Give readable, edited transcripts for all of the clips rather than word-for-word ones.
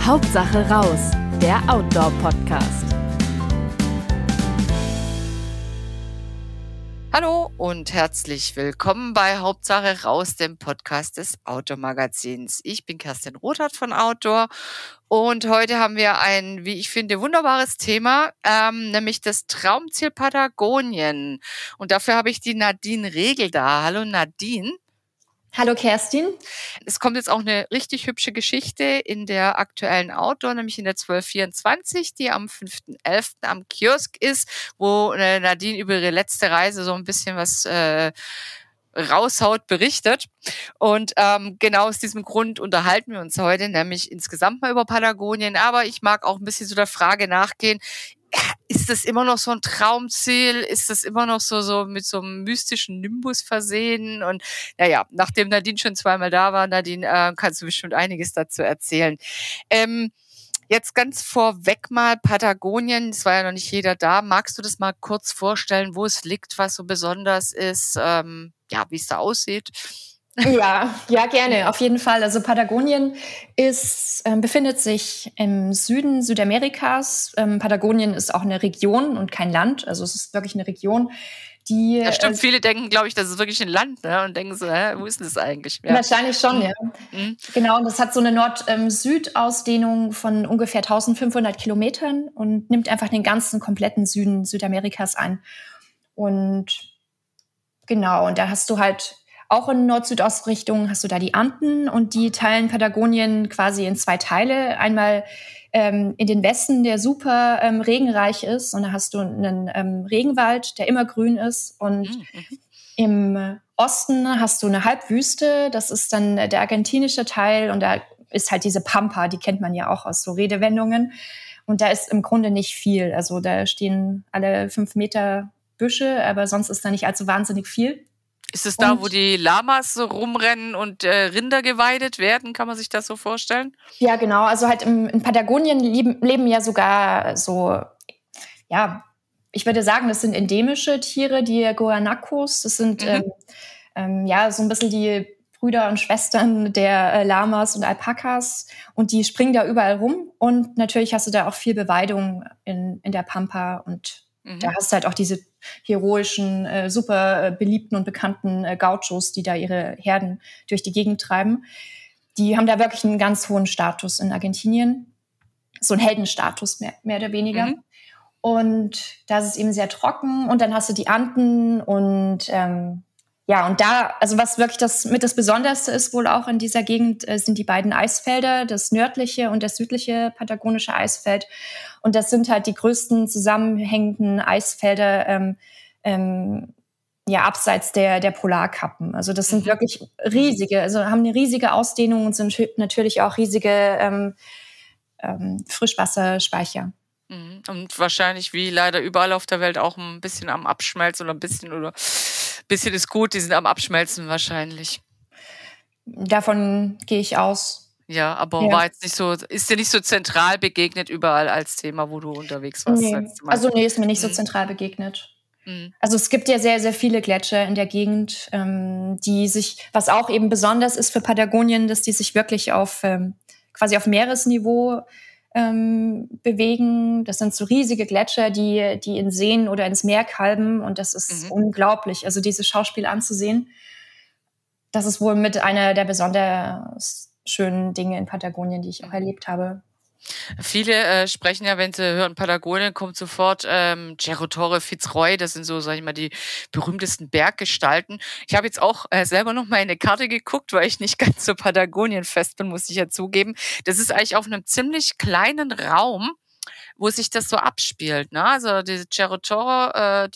Hauptsache raus, der Outdoor-Podcast. Hallo und herzlich willkommen bei Hauptsache raus, dem Podcast des Outdoor-Magazins. Ich bin Kerstin Rothart von Outdoor und heute haben wir ein, wie ich finde, wunderbares Thema, nämlich das Traumziel Patagonien. Und dafür habe ich die Nadine Regel da. Hallo Nadine. Hallo Kerstin. Es kommt jetzt auch eine richtig hübsche Geschichte in der aktuellen Outdoor, nämlich in der 1224, die am 5.11. am Kiosk ist, wo Nadine über ihre letzte Reise so ein bisschen was raushaut, berichtet. Und genau aus diesem Grund unterhalten wir uns heute, nämlich insgesamt mal über Patagonien. Aber ich mag auch ein bisschen so der Frage nachgehen, ist das immer noch so ein Traumziel? Ist das immer noch so mit so einem mystischen Nimbus versehen? Und naja, nachdem Nadine schon zweimal da war, Nadine, kannst du bestimmt einiges dazu erzählen. Jetzt ganz vorweg mal Patagonien, es war ja noch nicht jeder da. Magst du das mal kurz vorstellen, wo es liegt, was so besonders ist, wie es da aussieht? Ja, gerne, auf jeden Fall. Also Patagonien befindet sich im Süden Südamerikas. Patagonien ist auch eine Region und kein Land. Also es ist wirklich eine Region, die... Ja, stimmt. Viele denken, glaube ich, das ist wirklich ein Land, ne? Und denken so, wo ist denn das eigentlich? Ja. Wahrscheinlich schon, ja. Mhm. Genau, und das hat so eine Nord-Süd-Ausdehnung von ungefähr 1500 Kilometern und nimmt einfach den ganzen kompletten Süden Südamerikas ein. Und genau, und da hast du halt... Auch in Nord-Süd-Ost-Richtung hast du da die Anden und die teilen Patagonien quasi in zwei Teile. Einmal in den Westen, der super regenreich ist, und da hast du einen Regenwald, der immer grün ist. Und im Osten hast du eine Halbwüste, das ist dann der argentinische Teil, und da ist halt diese Pampa, die kennt man ja auch aus so Redewendungen. Und da ist im Grunde nicht viel. Also da stehen alle 5 Meter Büsche, aber sonst ist da nicht allzu wahnsinnig viel. Ist es da, wo die Lamas so rumrennen und Rinder geweidet werden? Kann man sich das so vorstellen? Ja, genau. Also halt in Patagonien leben ja sogar so, ja, ich würde sagen, das sind endemische Tiere, die Guanacos. Das sind so ein bisschen die Brüder und Schwestern der Lamas und Alpakas. Und die springen da überall rum. Und natürlich hast du da auch viel Beweidung in der Pampa. Und da hast du halt auch diese heroischen, super beliebten und bekannten Gauchos, die da ihre Herden durch die Gegend treiben. Die haben da wirklich einen ganz hohen Status in Argentinien. So einen Heldenstatus, mehr oder weniger. Und da ist es eben sehr trocken. Und dann hast du die Anden und und da, also was wirklich das Besonderste ist wohl auch in dieser Gegend, sind die beiden Eisfelder, das nördliche und das südliche patagonische Eisfeld. Und das sind halt die größten zusammenhängenden Eisfelder abseits der Polarkappen. Also das sind wirklich riesige, also haben eine riesige Ausdehnung und sind natürlich auch riesige Frischwasserspeicher. Und wahrscheinlich, wie leider überall auf der Welt, auch ein bisschen am Abschmelzen oder ein bisschen ist gut, die sind am Abschmelzen wahrscheinlich. Davon gehe ich aus. Ja, aber war jetzt nicht so, ist dir nicht so zentral begegnet überall als Thema, wo du unterwegs warst? Nee, ist mir nicht so zentral begegnet. Also es gibt ja sehr, sehr viele Gletscher in der Gegend, die sich, was auch eben besonders ist für Patagonien, dass die sich wirklich quasi auf Meeresniveau bewegen. Das sind so riesige Gletscher, die in Seen oder ins Meer kalben, und das ist unglaublich. Also dieses Schauspiel anzusehen, das ist wohl mit einer der besonders schönen Dinge in Patagonien, die ich auch erlebt habe. Viele sprechen ja, wenn sie hören Patagonien, kommt sofort Cerro Torre, Fitzroy, das sind so, sag ich mal, die berühmtesten Berggestalten. Ich habe jetzt auch selber noch mal in eine Karte geguckt, weil ich nicht ganz so Patagonien-fest bin, muss ich ja zugeben. Das ist eigentlich auf einem ziemlich kleinen Raum, wo sich das so abspielt, ne? Also diese Cerro Torre,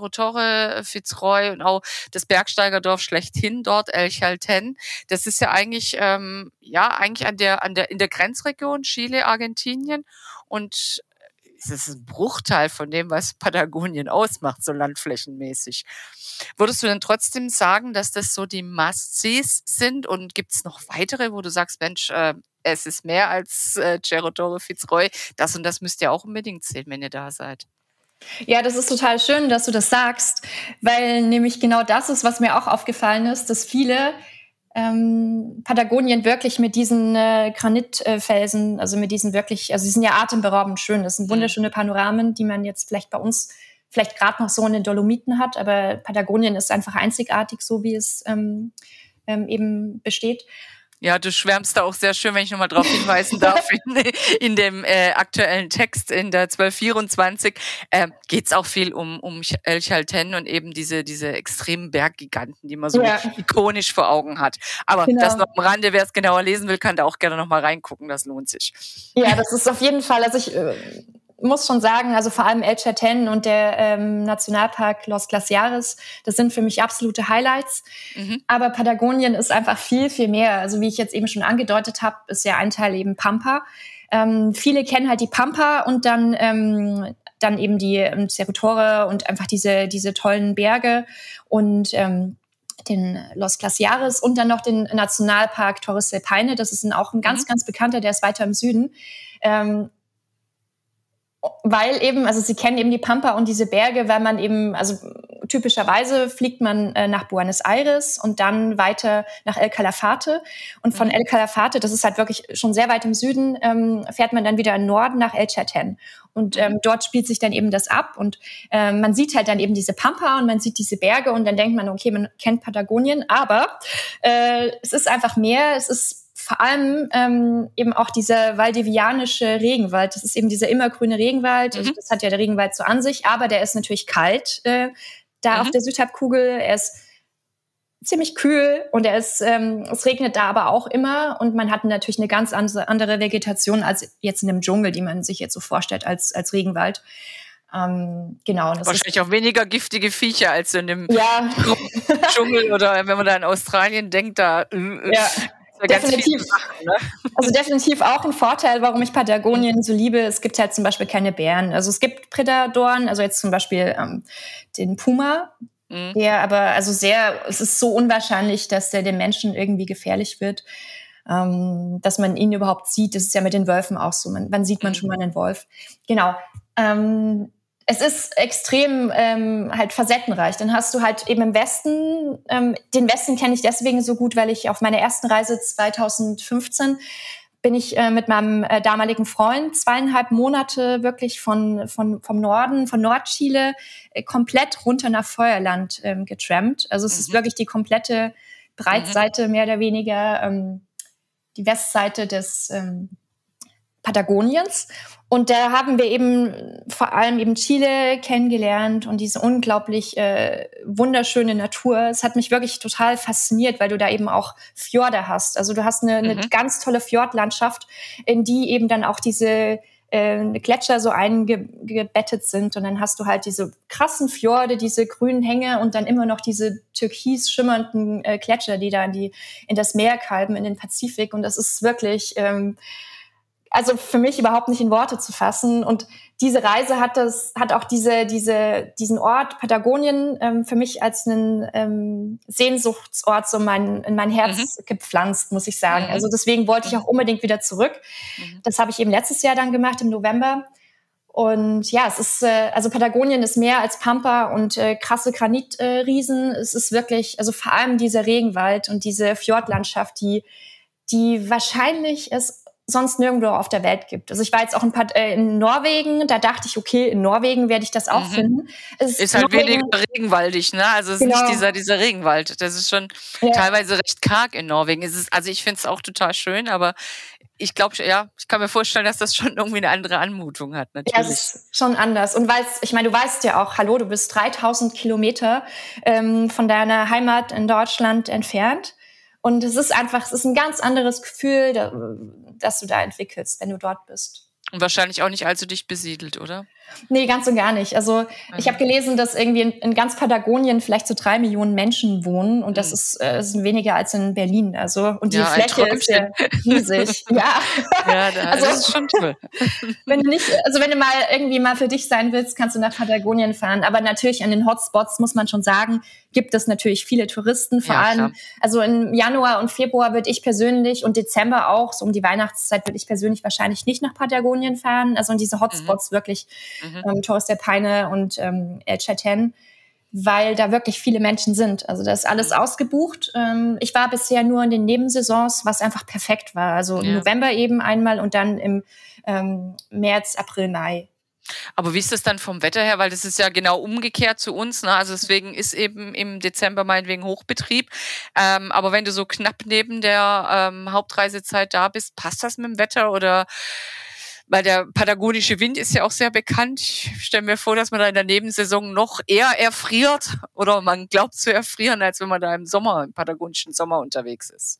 Fitzroy und auch das Bergsteigerdorf schlechthin dort, El Chaltén. Das ist ja eigentlich eigentlich in der Grenzregion Chile, Argentinien, und es ist ein Bruchteil von dem, was Patagonien ausmacht, so landflächenmäßig. Würdest du denn trotzdem sagen, dass das so die Must-Sees sind, und gibt es noch weitere, wo du sagst, Mensch, es ist mehr als Cerro Torre, Fitzroy, das und das müsst ihr auch unbedingt sehen, wenn ihr da seid? Ja, das ist total schön, dass du das sagst, weil nämlich genau das ist, was mir auch aufgefallen ist, dass viele Patagonien wirklich mit diesen Granitfelsen, also mit diesen wirklich, also sie sind ja atemberaubend schön. Das sind wunderschöne Panoramen, die man jetzt vielleicht bei uns vielleicht gerade noch so in den Dolomiten hat, aber Patagonien ist einfach einzigartig, so wie es eben besteht. Ja, du schwärmst da auch sehr schön, wenn ich nochmal darauf hinweisen darf, in dem aktuellen Text in der 1224 geht's auch viel um El Chaltén und eben diese extremen Berggiganten, die man so ikonisch vor Augen hat. Aber das noch am Rande, wer es genauer lesen will, kann da auch gerne nochmal reingucken, das lohnt sich. Ja, das ist auf jeden Fall, also ich muss schon sagen, also vor allem El Chaltén und der Nationalpark Los Glaciares, das sind für mich absolute Highlights. Aber Patagonien ist einfach viel, viel mehr. Also wie ich jetzt eben schon angedeutet habe, ist ja ein Teil eben Pampa. Viele kennen halt die Pampa und dann eben die Cerro Torre und einfach diese tollen Berge und den Los Glaciares und dann noch den Nationalpark Torres del Paine. Das ist auch ein ganz, ganz bekannter, der ist weiter im Süden. Weil eben, also sie kennen eben die Pampa und diese Berge, weil man eben, also typischerweise fliegt man nach Buenos Aires und dann weiter nach El Calafate. Und von El Calafate, das ist halt wirklich schon sehr weit im Süden, fährt man dann wieder in Norden nach El Chaltén. Und dort spielt sich dann eben das ab. Und man sieht halt dann eben diese Pampa und man sieht diese Berge und dann denkt man, okay, man kennt Patagonien. Aber es ist einfach mehr, es ist vor allem eben auch dieser valdivianische Regenwald. Das ist eben dieser immergrüne Regenwald. Also das hat ja der Regenwald so an sich, aber der ist natürlich kalt da auf der Südhalbkugel. Er ist ziemlich kühl und es regnet da aber auch immer und man hat natürlich eine ganz andere Vegetation als jetzt in dem Dschungel, die man sich jetzt so vorstellt als Regenwald. Genau. Das wahrscheinlich auch weniger giftige Viecher als in dem Dschungel oder wenn man da in Australien denkt, da definitiv. Sachen, ne? Also definitiv auch ein Vorteil, warum ich Patagonien so liebe. Es gibt halt zum Beispiel keine Bären. Also es gibt Prädatoren, also jetzt zum Beispiel den Puma, der aber es ist so unwahrscheinlich, dass der den Menschen irgendwie gefährlich wird, dass man ihn überhaupt sieht. Das ist ja mit den Wölfen auch so. Wann sieht man schon mal einen Wolf? Genau. Es ist extrem halt facettenreich. Dann hast du halt eben im Westen, den Westen kenne ich deswegen so gut, weil ich auf meiner ersten Reise 2015 bin ich mit meinem damaligen Freund 2,5 Monate wirklich vom Norden, von Nordchile, komplett runter nach Feuerland getrampt. Also es ist wirklich die komplette Breitseite, mehr oder weniger, die Westseite des Patagoniens. Und da haben wir eben vor allem eben Chile kennengelernt und diese unglaublich wunderschöne Natur. Es hat mich wirklich total fasziniert, weil du da eben auch Fjorde hast. Also du hast eine ganz tolle Fjordlandschaft, in die eben dann auch diese Gletscher so eingebettet sind. Und dann hast du halt diese krassen Fjorde, diese grünen Hänge und dann immer noch diese türkis schimmernden Gletscher, die da in das Meer kalben, in den Pazifik. Und das ist wirklich also für mich überhaupt nicht in Worte zu fassen. Und diese Reise hat auch diesen Ort Patagonien für mich als einen Sehnsuchtsort so in mein Herz gepflanzt, muss ich sagen. Also deswegen wollte ich auch unbedingt wieder zurück. Das habe ich eben letztes Jahr dann gemacht, im November. Und ja, es ist, also Patagonien ist mehr als Pampa und krasse Granitriesen. Es ist wirklich, also vor allem dieser Regenwald und diese Fjordlandschaft, die wahrscheinlich es sonst nirgendwo auf der Welt gibt. Also ich war jetzt auch in Norwegen, da dachte ich, okay, in Norwegen werde ich das auch finden. Es ist halt weniger regenwaldig, ne? Also es ist nicht dieser Regenwald. Das ist schon teilweise recht karg in Norwegen. Also ich finde es auch total schön, aber ich glaube, ich kann mir vorstellen, dass das schon irgendwie eine andere Anmutung hat, natürlich. Ja, es ist schon anders. Und ich meine, du weißt ja auch, hallo, du bist 3000 Kilometer von deiner Heimat in Deutschland entfernt. Und es ist ein ganz anderes Gefühl, das du da entwickelst, wenn du dort bist. Und wahrscheinlich auch nicht allzu dicht besiedelt, oder? Nee, ganz und gar nicht. Also ich habe gelesen, dass irgendwie in ganz Patagonien vielleicht so 3 Millionen Menschen wohnen und das ist weniger als in Berlin. Also und die Fläche ist ja riesig. Das ist schon toll. Wenn du mal irgendwie mal für dich sein willst, kannst du nach Patagonien fahren. Aber natürlich an den Hotspots muss man schon sagen, gibt es natürlich viele Touristen, vor allem. Klar. Also im Januar und Februar würde ich persönlich und Dezember auch, so um die Weihnachtszeit würde ich persönlich wahrscheinlich nicht nach Patagonien fahren. Also in diese Hotspots wirklich, Torres del Paine und El Chaltén. weil da wirklich viele Menschen sind. Also da ist alles ausgebucht. Ich war bisher nur in den Nebensaisons, was einfach perfekt war. Also im November eben einmal und dann im März, April, Mai. Aber wie ist das dann vom Wetter her? Weil das ist ja genau umgekehrt zu uns. Ne? Also deswegen ist eben im Dezember meinetwegen Hochbetrieb. Aber wenn du so knapp neben der Hauptreisezeit da bist, passt das mit dem Wetter? Oder weil der patagonische Wind ist ja auch sehr bekannt. Ich stelle mir vor, dass man da in der Nebensaison noch eher erfriert oder man glaubt zu erfrieren, als wenn man da im patagonischen Sommer unterwegs ist.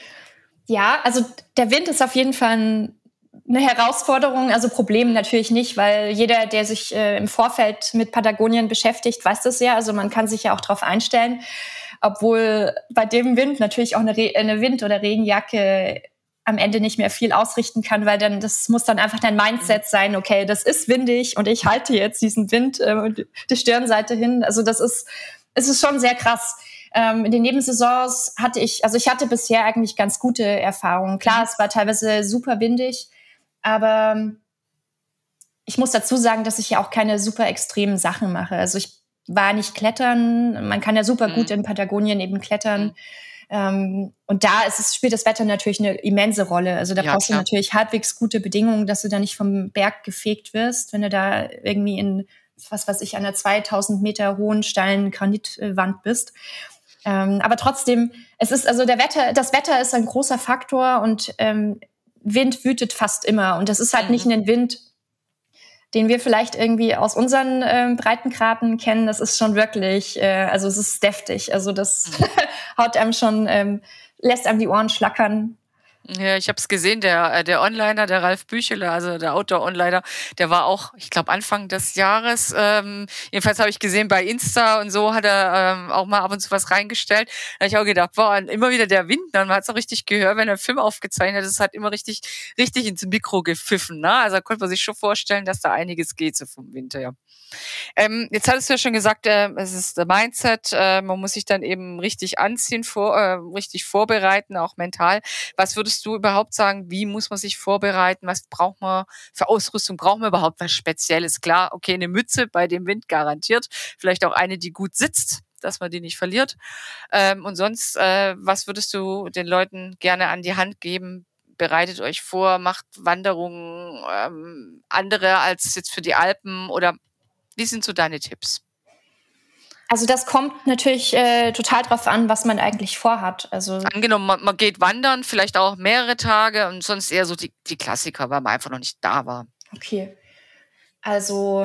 Ja, also der Wind ist auf jeden Fall eine Herausforderung, also Problem natürlich nicht, weil jeder, der sich im Vorfeld mit Patagonien beschäftigt, weiß das ja. Also man kann sich ja auch darauf einstellen, obwohl bei dem Wind natürlich auch eine Wind- oder Regenjacke am Ende nicht mehr viel ausrichten kann, weil das muss dann einfach dein Mindset sein, okay, das ist windig und ich halte jetzt diesen Wind die Stirnseite hin. Also es ist schon sehr krass. In den Nebensaisons hatte ich bisher eigentlich ganz gute Erfahrungen. Klar, es war teilweise super windig, aber ich muss dazu sagen, dass ich ja auch keine super extremen Sachen mache. Also ich war nicht klettern. Man kann ja super gut in Patagonien eben klettern. Und da spielt das Wetter natürlich eine immense Rolle. Also da brauchst du natürlich halbwegs gute Bedingungen, dass du da nicht vom Berg gefegt wirst, wenn du da irgendwie in, was weiß ich, einer 2000 Meter hohen, steilen Granitwand bist. Aber trotzdem, das Wetter ist ein großer Faktor und Wind wütet fast immer. Und das ist halt nicht ein Wind, den wir vielleicht irgendwie aus unseren Breitengraden kennen. Das ist schon wirklich, also es ist deftig. Also das haut einem schon, lässt einem die Ohren schlackern. Ja, ich habe es gesehen, der Onliner, der Ralf Bücheler, also der Outdoor-Onliner, der war auch, ich glaube, Anfang des Jahres, jedenfalls habe ich gesehen bei Insta und so, hat er auch mal ab und zu was reingestellt. Da habe ich auch gedacht, boah, und immer wieder der Wind, man hat es auch richtig gehört, wenn er einen Film aufgezeichnet hat, es hat immer richtig ins Mikro gepfiffen. Ne? Also da konnte man sich schon vorstellen, dass da einiges geht so vom Winter, ja. Jetzt hattest du ja schon gesagt, es ist der Mindset, man muss sich dann eben richtig anziehen, richtig vorbereiten, auch mental. Was würdest du überhaupt sagen, wie muss man sich vorbereiten? Was braucht man für Ausrüstung? Braucht man überhaupt was Spezielles? Klar, okay, eine Mütze bei dem Wind garantiert, vielleicht auch eine, die gut sitzt, dass man die nicht verliert. Und sonst, was würdest du den Leuten gerne an die Hand geben? Bereitet euch vor, macht Wanderungen andere als jetzt für die Alpen oder wie sind so deine Tipps? Also das kommt natürlich total drauf an, was man eigentlich vorhat. Also angenommen, man geht wandern, vielleicht auch mehrere Tage und sonst eher so die Klassiker, weil man einfach noch nicht da war. Okay. Also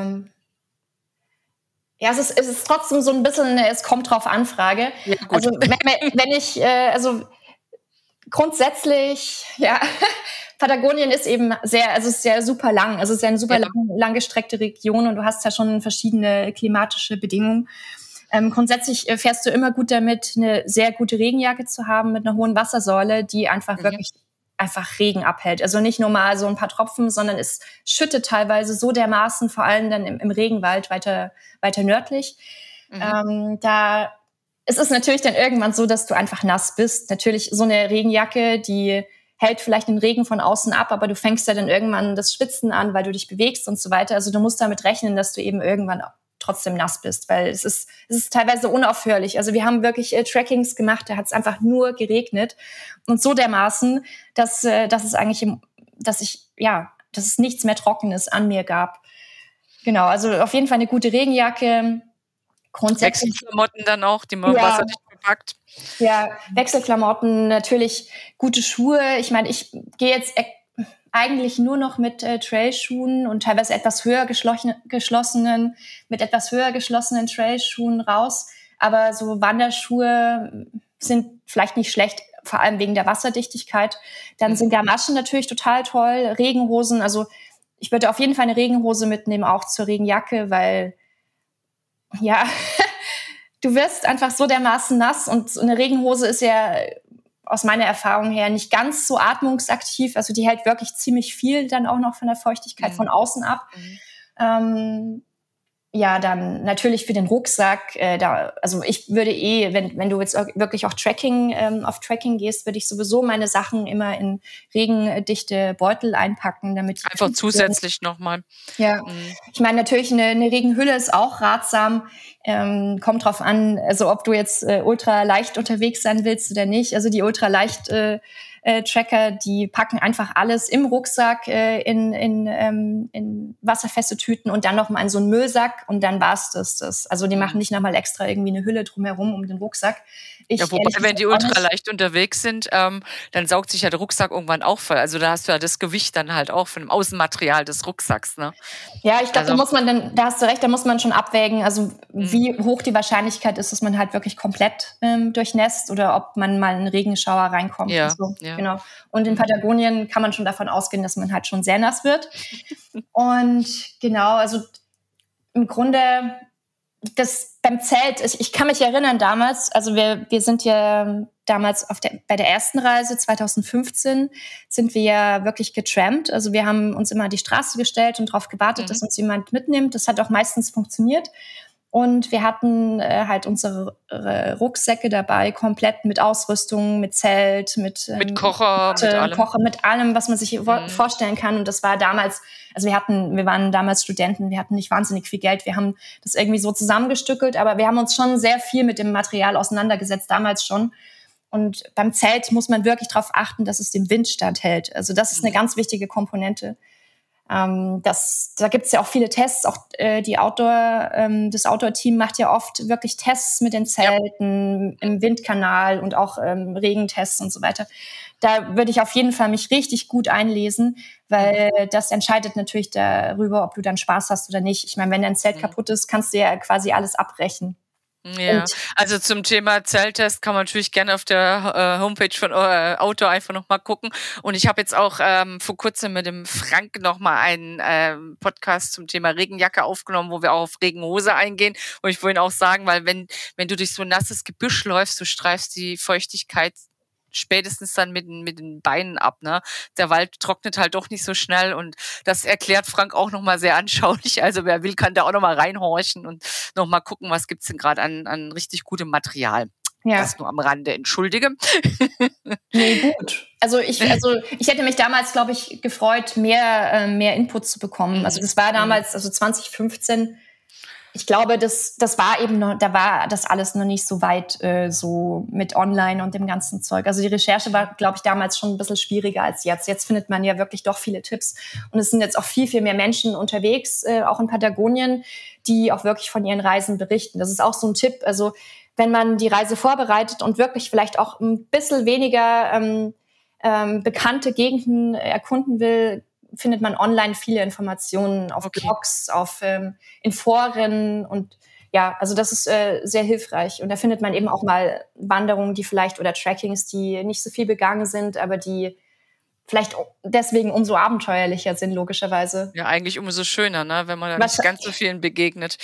ja, es ist trotzdem so ein bisschen, es kommt drauf an, Frage. Ja, gut. Also wenn ich, grundsätzlich, ja, Patagonien ist eben sehr super lang. Also es ist ja eine super langgestreckte Region und du hast ja schon verschiedene klimatische Bedingungen. Grundsätzlich fährst du immer gut damit, eine sehr gute Regenjacke zu haben mit einer hohen Wassersäule, die einfach wirklich einfach Regen abhält. Also nicht nur mal so ein paar Tropfen, sondern es schüttet teilweise so dermaßen, vor allem dann im Regenwald weiter nördlich. Es ist natürlich dann irgendwann so, dass du einfach nass bist. Natürlich so eine Regenjacke, die hält vielleicht den Regen von außen ab, aber du fängst ja dann irgendwann das Schwitzen an, weil du dich bewegst und so weiter. Also du musst damit rechnen, dass du eben irgendwann trotzdem nass bist, weil es ist teilweise unaufhörlich. Also wir haben wirklich Trackings gemacht, da hat es einfach nur geregnet und so dermaßen, dass es nichts mehr Trockenes an mir gab. Genau, also auf jeden Fall eine gute Regenjacke. Grundsätzlich Wechselklamotten dann auch, die man wasserdicht verpackt. Ja, Wechselklamotten, natürlich gute Schuhe. Ich meine, ich gehe jetzt eigentlich nur noch mit Trailschuhen und teilweise etwas höher geschlossenen Trailschuhen raus. Aber so Wanderschuhe sind vielleicht nicht schlecht, vor allem wegen der Wasserdichtigkeit. Dann sind Gamaschen natürlich total toll. Regenhosen, also ich würde auf jeden Fall eine Regenhose mitnehmen, auch zur Regenjacke, weil ja, du wirst einfach so dermaßen nass und eine Regenhose ist ja aus meiner Erfahrung her nicht ganz so atmungsaktiv. Also die hält wirklich ziemlich viel dann auch noch von der Feuchtigkeit von außen ab. Ja, dann natürlich für den Rucksack. Also ich würde wenn du jetzt wirklich auch auf Trekking gehst, würde ich sowieso meine Sachen immer in regendichte Beutel einpacken, damit ich einfach zusätzlich nochmal. Ja, ich meine natürlich eine Regenhülle ist auch ratsam. Kommt drauf an, also ob du jetzt ultra leicht unterwegs sein willst oder nicht. Also die ultra leicht Tracker, die packen einfach alles im Rucksack in wasserfeste Tüten und dann nochmal in so einen Müllsack und dann war's das. Also die machen nicht nochmal extra irgendwie eine Hülle drumherum um den Rucksack. Ja, wobei, wenn die ultra leicht unterwegs sind, dann saugt sich ja der Rucksack irgendwann auch voll. Also da hast du ja das Gewicht dann halt auch von dem Außenmaterial des Rucksacks, ne? Ja, ich glaube, da hast du recht, da muss man schon abwägen, also wie hoch die Wahrscheinlichkeit ist, dass man halt wirklich komplett durchnässt oder ob man mal in einen Regenschauer reinkommt. Ja, also, ja. Genau. Und in Patagonien kann man schon davon ausgehen, dass man halt schon sehr nass wird. Und genau, also im Grunde das beim Zelt, ich kann mich erinnern damals, also wir sind ja damals bei der ersten Reise 2015 sind wir ja wirklich getrampt. Also wir haben uns immer an die Straße gestellt und darauf gewartet, dass uns jemand mitnimmt. Das hat auch meistens funktioniert. Und wir hatten halt unsere Rucksäcke dabei, komplett mit Ausrüstung, mit Zelt, mit Kocher, mit allem. Kocher, mit allem, was man sich vorstellen kann. Und das war damals, also wir waren damals Studenten, wir hatten nicht wahnsinnig viel Geld. Wir haben das irgendwie so zusammengestückelt, aber wir haben uns schon sehr viel mit dem Material auseinandergesetzt, damals schon. Und beim Zelt muss man wirklich darauf achten, dass es dem Wind standhält. Also das ist eine ganz wichtige Komponente. Da gibt es ja auch viele Tests, auch das Outdoor-Team macht ja oft wirklich Tests mit den Zelten im Windkanal und auch Regentests und so weiter. Da würde ich auf jeden Fall mich richtig gut einlesen, weil das entscheidet natürlich darüber, ob du dann Spaß hast oder nicht. Ich meine, wenn dein Zelt kaputt ist, kannst du ja quasi alles abbrechen. Ja, also zum Thema Zelttest kann man natürlich gerne auf der Homepage von Outdoor einfach nochmal gucken. Und ich habe jetzt auch vor kurzem mit dem Frank nochmal einen Podcast zum Thema Regenjacke aufgenommen, wo wir auch auf Regenhose eingehen. Und ich wollte auch sagen, weil wenn du durch so ein nasses Gebüsch läufst, du streifst die Feuchtigkeit spätestens dann mit den Beinen ab, ne? Der Wald trocknet halt doch nicht so schnell und das erklärt Frank auch nochmal sehr anschaulich. Also wer will, kann da auch nochmal reinhorchen und nochmal gucken, was gibt's denn gerade an richtig gutem Material. Ja. Das nur am Rande, entschuldige. Nee, gut. Also ich hätte mich damals, glaube ich, gefreut, mehr Input zu bekommen. Also das war damals, also 2015, ich glaube, das war eben noch, da war das alles noch nicht so weit so mit Online und dem ganzen Zeug. Also die Recherche war, glaube ich, damals schon ein bisschen schwieriger als jetzt. Jetzt findet man ja wirklich doch viele Tipps. Und es sind jetzt auch viel, viel mehr Menschen unterwegs, auch in Patagonien, die auch wirklich von ihren Reisen berichten. Das ist auch so ein Tipp. Also wenn man die Reise vorbereitet und wirklich vielleicht auch ein bisschen weniger bekannte Gegenden erkunden will, findet man online viele Informationen auf Blogs, in Foren und ja, also das ist sehr hilfreich. Und da findet man eben auch mal Wanderungen, die vielleicht oder Trackings, die nicht so viel begangen sind, aber die vielleicht deswegen umso abenteuerlicher sind, logischerweise. Ja, eigentlich umso schöner, ne, wenn man da nicht ganz so vielen begegnet.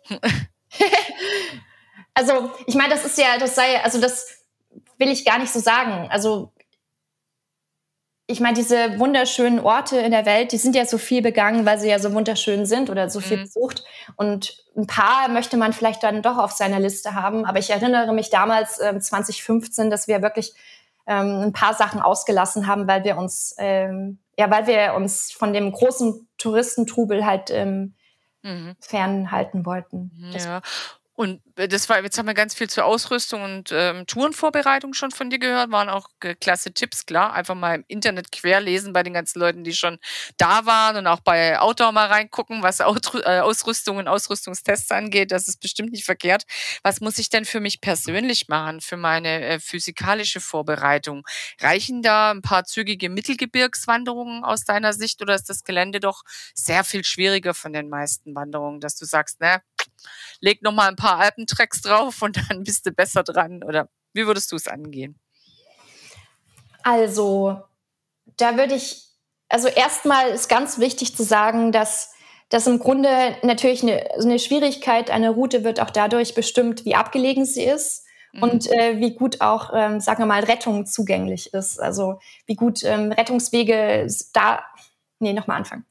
Also, ich meine, das will ich gar nicht so sagen. Also, ich meine, diese wunderschönen Orte in der Welt, die sind ja so viel begangen, weil sie ja so wunderschön sind oder so viel besucht. Und ein paar möchte man vielleicht dann doch auf seiner Liste haben. Aber ich erinnere mich damals, 2015, dass wir wirklich ein paar Sachen ausgelassen haben, weil wir uns von dem großen Touristentrubel halt fernhalten wollten. Ja. Und jetzt haben wir ganz viel zur Ausrüstung und Tourenvorbereitung schon von dir gehört, waren auch klasse Tipps, klar. Einfach mal im Internet querlesen bei den ganzen Leuten, die schon da waren und auch bei Outdoor mal reingucken, was Ausrüstung und Ausrüstungstests angeht. Das ist bestimmt nicht verkehrt. Was muss ich denn für mich persönlich machen, für meine physikalische Vorbereitung? Reichen da ein paar zügige Mittelgebirgswanderungen aus deiner Sicht oder ist das Gelände doch sehr viel schwieriger von den meisten Wanderungen, dass du sagst, ne, leg noch mal ein paar Alpentracks drauf und dann bist du besser dran? Oder wie würdest du es angehen? Also, erstmal ist ganz wichtig zu sagen, dass im Grunde natürlich eine Schwierigkeit, eine Route wird auch dadurch bestimmt, wie abgelegen sie ist und wie gut auch, sagen wir mal, Rettung zugänglich ist. Also, wie gut Rettungswege nochmal anfangen.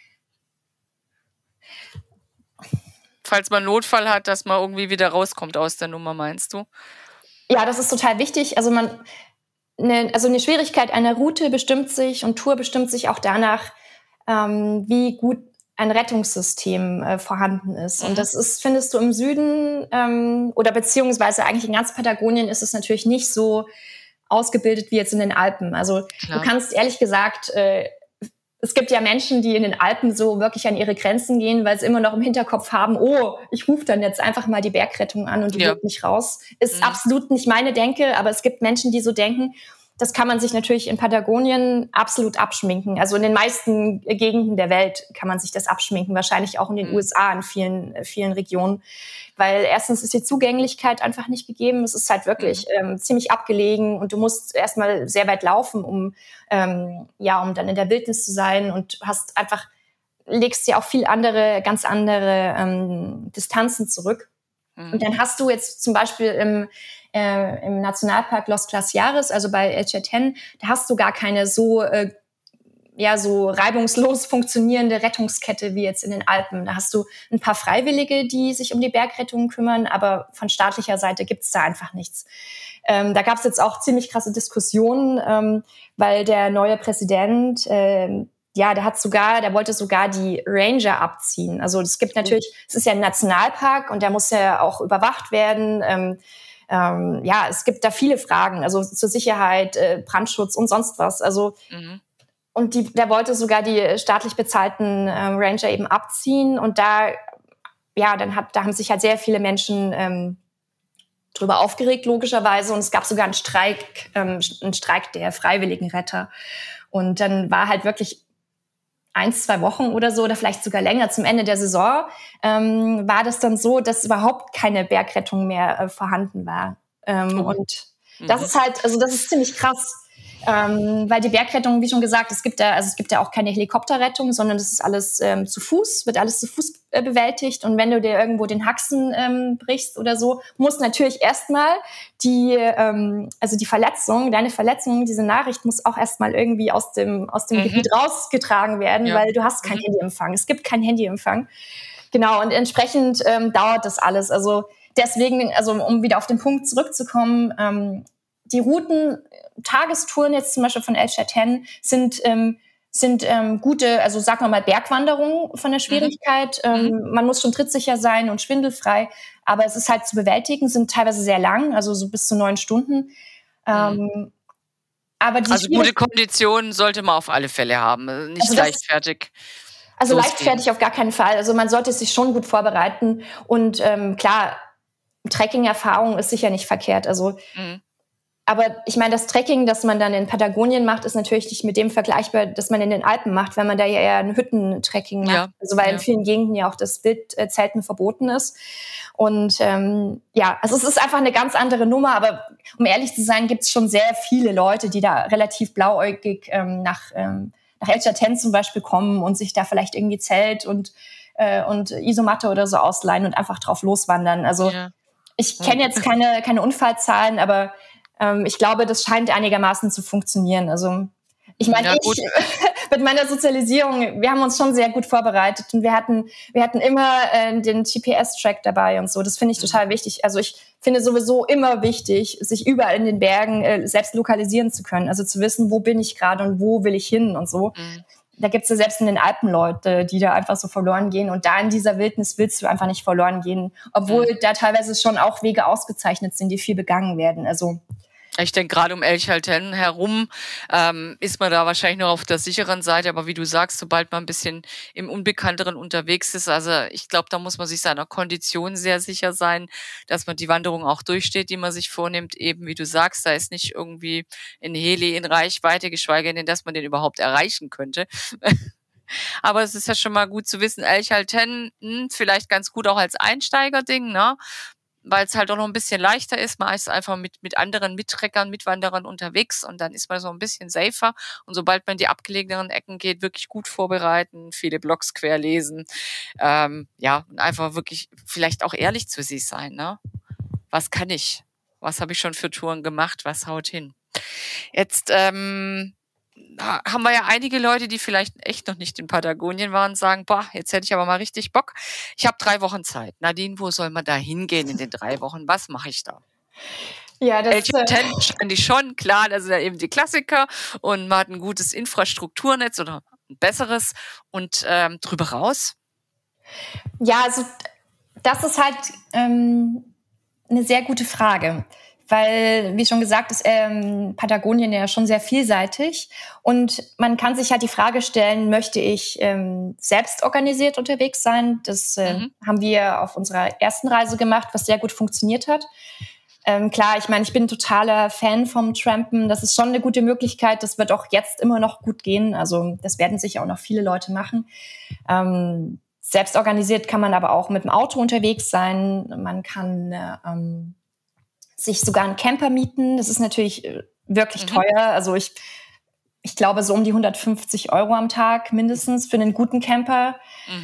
Falls man Notfall hat, dass man irgendwie wieder rauskommt aus der Nummer, meinst du? Ja, das ist total wichtig. Also eine Schwierigkeit einer Route bestimmt sich und Tour bestimmt sich auch danach, wie gut ein Rettungssystem vorhanden ist. Und das findest du im Süden oder beziehungsweise eigentlich in ganz Patagonien ist es natürlich nicht so ausgebildet wie jetzt in den Alpen. Also Klar. du kannst ehrlich gesagt, es gibt ja Menschen, die in den Alpen so wirklich an ihre Grenzen gehen, weil sie immer noch im Hinterkopf haben, oh, ich rufe dann jetzt einfach mal die Bergrettung an und die holt mich raus. Ist absolut nicht meine Denke, aber es gibt Menschen, die so denken. Das kann man sich natürlich in Patagonien absolut abschminken. Also in den meisten Gegenden der Welt kann man sich das abschminken. Wahrscheinlich auch in den USA in vielen Regionen. Weil erstens ist die Zugänglichkeit einfach nicht gegeben. Es ist halt wirklich ziemlich abgelegen und du musst erstmal sehr weit laufen, um dann in der Wildnis zu sein und legst dir auch ganz andere Distanzen zurück. Und dann hast du jetzt zum Beispiel im Nationalpark Los Glaciares, also bei El Chaltén, da hast du gar keine so reibungslos funktionierende Rettungskette wie jetzt in den Alpen. Da hast du ein paar Freiwillige, die sich um die Bergrettung kümmern, aber von staatlicher Seite gibt's da einfach nichts. Da gab's jetzt auch ziemlich krasse Diskussionen, weil der neue Präsident der wollte sogar die Ranger abziehen. Also es gibt natürlich, es ist ja ein Nationalpark und der muss ja auch überwacht werden. Es gibt da viele Fragen, also zur Sicherheit, Brandschutz und sonst was. Also und der wollte sogar die staatlich bezahlten Ranger eben abziehen. Und da haben sich halt sehr viele Menschen drüber aufgeregt, logischerweise. Und es gab sogar einen Streik der freiwilligen Retter. Und dann war halt wirklich 1-2 Wochen oder so, oder vielleicht sogar länger zum Ende der Saison, war das dann so, dass überhaupt keine Bergrettung mehr vorhanden war. Und das ist halt, also das ist ziemlich krass, weil die Bergrettung, wie schon gesagt, es gibt ja auch keine Helikopterrettung, sondern das ist alles wird alles zu Fuß bewältigt. Und wenn du dir irgendwo den Haxen brichst oder so, muss natürlich erstmal deine Verletzung, diese Nachricht muss auch erstmal irgendwie aus dem Gebiet rausgetragen werden, weil du hast keinen Handyempfang. Es gibt keinen Handyempfang. Genau, und entsprechend dauert das alles. Also deswegen, also um wieder auf den Punkt zurückzukommen, die Routen, Tagestouren jetzt zum Beispiel von El Chaltén sind gute, also sagen wir mal Bergwanderungen von der Schwierigkeit. Man muss schon trittsicher sein und schwindelfrei, aber es ist halt zu bewältigen, sind teilweise sehr lang, also so bis zu 9 Stunden. Aber gute Konditionen sollte man auf alle Fälle haben, nicht leichtfertig. Also leichtfertig auf gar keinen Fall. Also man sollte sich schon gut vorbereiten und klar, Trekking-Erfahrung ist sicher nicht verkehrt. Also aber ich meine, das Trekking, das man dann in Patagonien macht, ist natürlich nicht mit dem vergleichbar, das man in den Alpen macht, wenn man da ja eher ein Hüttentrekking macht. Ja. Also weil in vielen Gegenden ja auch das Wildzelten verboten ist. Und also es ist einfach eine ganz andere Nummer. Aber um ehrlich zu sein, gibt es schon sehr viele Leute, die da relativ blauäugig nach El Chaltén zum Beispiel kommen und sich da vielleicht irgendwie Zelt und Isomatte oder so ausleihen und einfach drauf loswandern. Also ich kenne jetzt keine Unfallzahlen, aber ich glaube, das scheint einigermaßen zu funktionieren. Also ich meine, mit meiner Sozialisierung, wir haben uns schon sehr gut vorbereitet und wir hatten immer den GPS-Track dabei und so. Das finde ich total wichtig. Also ich finde sowieso immer wichtig, sich überall in den Bergen selbst lokalisieren zu können. Also zu wissen, wo bin ich gerade und wo will ich hin und so. Da gibt's ja selbst in den Alpen Leute, die da einfach so verloren gehen. Und da in dieser Wildnis willst du einfach nicht verloren gehen. Obwohl da teilweise schon auch Wege ausgezeichnet sind, die viel begangen werden. Also ich denke, gerade um El Chaltén herum ist man da wahrscheinlich noch auf der sicheren Seite. Aber wie du sagst, sobald man ein bisschen im Unbekannteren unterwegs ist, also ich glaube, da muss man sich seiner Kondition sehr sicher sein, dass man die Wanderung auch durchsteht, die man sich vornimmt. Eben, wie du sagst, da ist nicht irgendwie ein Heli in Reichweite, geschweige denn, dass man den überhaupt erreichen könnte. Aber es ist ja schon mal gut zu wissen, El Chaltén vielleicht ganz gut auch als Einsteigerding, ne? Weil es halt auch noch ein bisschen leichter ist. Man ist einfach mit anderen Mittreckern, Mitwanderern unterwegs und dann ist man so ein bisschen safer. Und sobald man in die abgelegeneren Ecken geht, wirklich gut vorbereiten, viele Blogs querlesen. Und einfach wirklich vielleicht auch ehrlich zu sich sein. Ne? Was kann ich? Was habe ich schon für Touren gemacht? Was haut hin? Jetzt haben wir ja einige Leute, die vielleicht echt noch nicht in Patagonien waren und sagen, jetzt hätte ich aber mal richtig Bock. Ich habe 3 Wochen Zeit. Nadine, wo soll man da hingehen in den 3 Wochen? Was mache ich da? Ja, das El Chaltén fand ich schon, klar, das sind ja eben die Klassiker und man hat ein gutes Infrastrukturnetz oder ein besseres und drüber raus? Ja, also das ist halt eine sehr gute Frage. Weil, wie schon gesagt, ist Patagonien ja schon sehr vielseitig. Und man kann sich halt die Frage stellen, möchte ich selbst organisiert unterwegs sein? Das haben wir auf unserer ersten Reise gemacht, was sehr gut funktioniert hat. Klar, ich meine, ich bin ein totaler Fan vom Trampen. Das ist schon eine gute Möglichkeit. Das wird auch jetzt immer noch gut gehen. Also das werden sicher auch noch viele Leute machen. Selbst organisiert kann man aber auch mit dem Auto unterwegs sein. Man kann sich sogar einen Camper mieten. Das ist natürlich wirklich teuer. Also ich glaube so um die 150 € am Tag mindestens für einen guten Camper.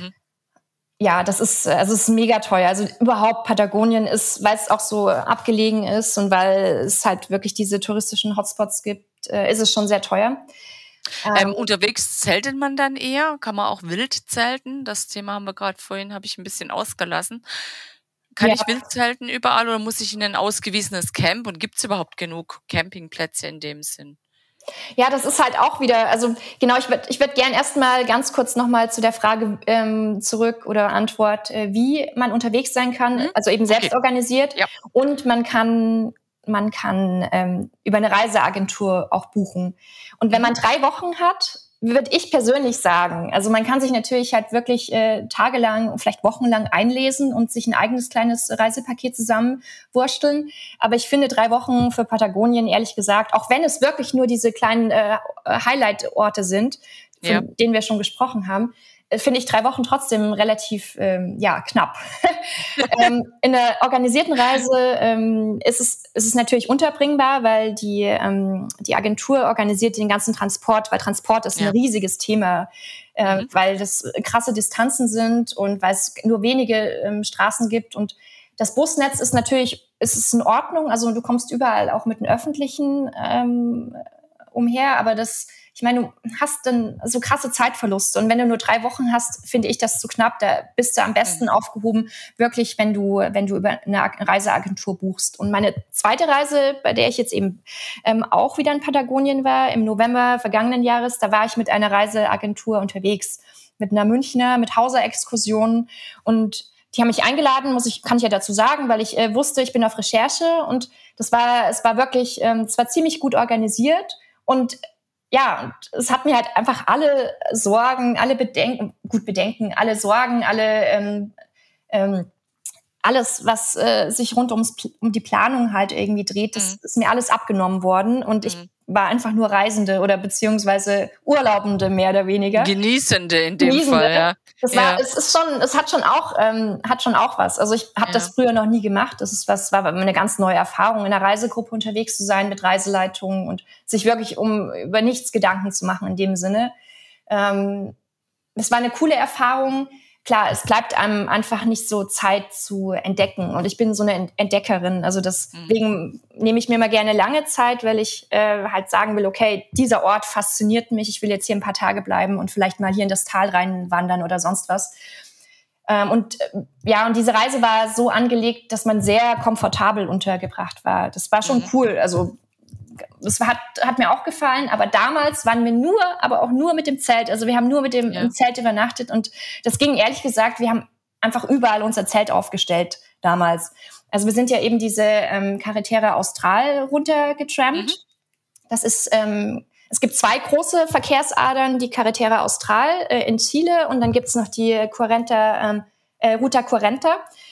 Ja, das ist, also es ist mega teuer. Also überhaupt Patagonien ist, weil es auch so abgelegen ist und weil es halt wirklich diese touristischen Hotspots gibt, ist es schon sehr teuer. Unterwegs zeltet man dann eher? Kann man auch wild zelten? Das Thema haben wir gerade vorhin, habe ich ein bisschen ausgelassen. Kann ich wild zelten überall oder muss ich in ein ausgewiesenes Camp? Und gibt es überhaupt genug Campingplätze in dem Sinn? Ja, das ist halt auch wieder, also genau, ich würd gern erstmal ganz kurz nochmal zu der Frage zurück oder Antwort, wie man unterwegs sein kann, also eben selbst organisiert und man kann über eine Reiseagentur auch buchen. Und wenn man 3 Wochen hat, würde ich persönlich sagen, also man kann sich natürlich halt wirklich tagelang, vielleicht wochenlang einlesen und sich ein eigenes kleines Reisepaket zusammenwursteln. Aber ich finde 3 Wochen für Patagonien, ehrlich gesagt, auch wenn es wirklich nur diese kleinen Highlight-Orte sind, von denen wir schon gesprochen haben, finde ich 3 Wochen trotzdem relativ knapp. In der organisierten Reise ist es natürlich unterbringbar, weil die Agentur organisiert den ganzen Transport, weil Transport ist ein riesiges Thema, weil das krasse Distanzen sind und weil es nur wenige Straßen gibt. Und das Busnetz ist natürlich, ist es in Ordnung, also du kommst überall auch mit den Öffentlichen umher, aber ich meine, du hast dann so krasse Zeitverluste. Und wenn du nur 3 Wochen hast, finde ich das zu knapp. Da bist du am besten aufgehoben, wirklich, wenn du über eine Reiseagentur buchst. Und meine zweite Reise, bei der ich jetzt eben auch wieder in Patagonien war, im November vergangenen Jahres, da war ich mit einer Reiseagentur unterwegs. Mit einer Münchner, mit Hauser-Exkursionen. Und die haben mich eingeladen, kann ich ja dazu sagen, weil ich wusste, ich bin auf Recherche. Und es war wirklich, es war ziemlich gut organisiert. Und ja, und es hat mir halt einfach alle Sorgen, alle Bedenken, alle Sorgen, alles, was sich rund um die Planung halt irgendwie dreht, das ist mir alles abgenommen worden. Und ich war einfach nur Reisende oder beziehungsweise Urlaubende mehr oder weniger. Genießende in dem Fall, ja. Es hat schon auch was. Also ich habe das früher noch nie gemacht. War eine ganz neue Erfahrung, in einer Reisegruppe unterwegs zu sein mit Reiseleitung und sich wirklich über nichts Gedanken zu machen in dem Sinne. Das war eine coole Erfahrung. Klar, es bleibt einem einfach nicht so Zeit zu entdecken. Und ich bin so eine Entdeckerin. Also deswegen nehme ich mir mal gerne lange Zeit, weil ich halt sagen will, okay, dieser Ort fasziniert mich. Ich will jetzt hier ein paar Tage bleiben und vielleicht mal hier in das Tal reinwandern oder sonst was. Und diese Reise war so angelegt, dass man sehr komfortabel untergebracht war. Das war schon cool. Also das hat mir auch gefallen, aber damals waren wir aber auch nur mit dem Zelt. Also wir haben nur mit dem Zelt übernachtet und das ging ehrlich gesagt, wir haben einfach überall unser Zelt aufgestellt damals. Also wir sind ja eben diese Carretera Austral runtergetrampt. Das ist, es gibt 2 große Verkehrsadern, die Carretera Austral in Chile und dann gibt's noch die Ruta 40.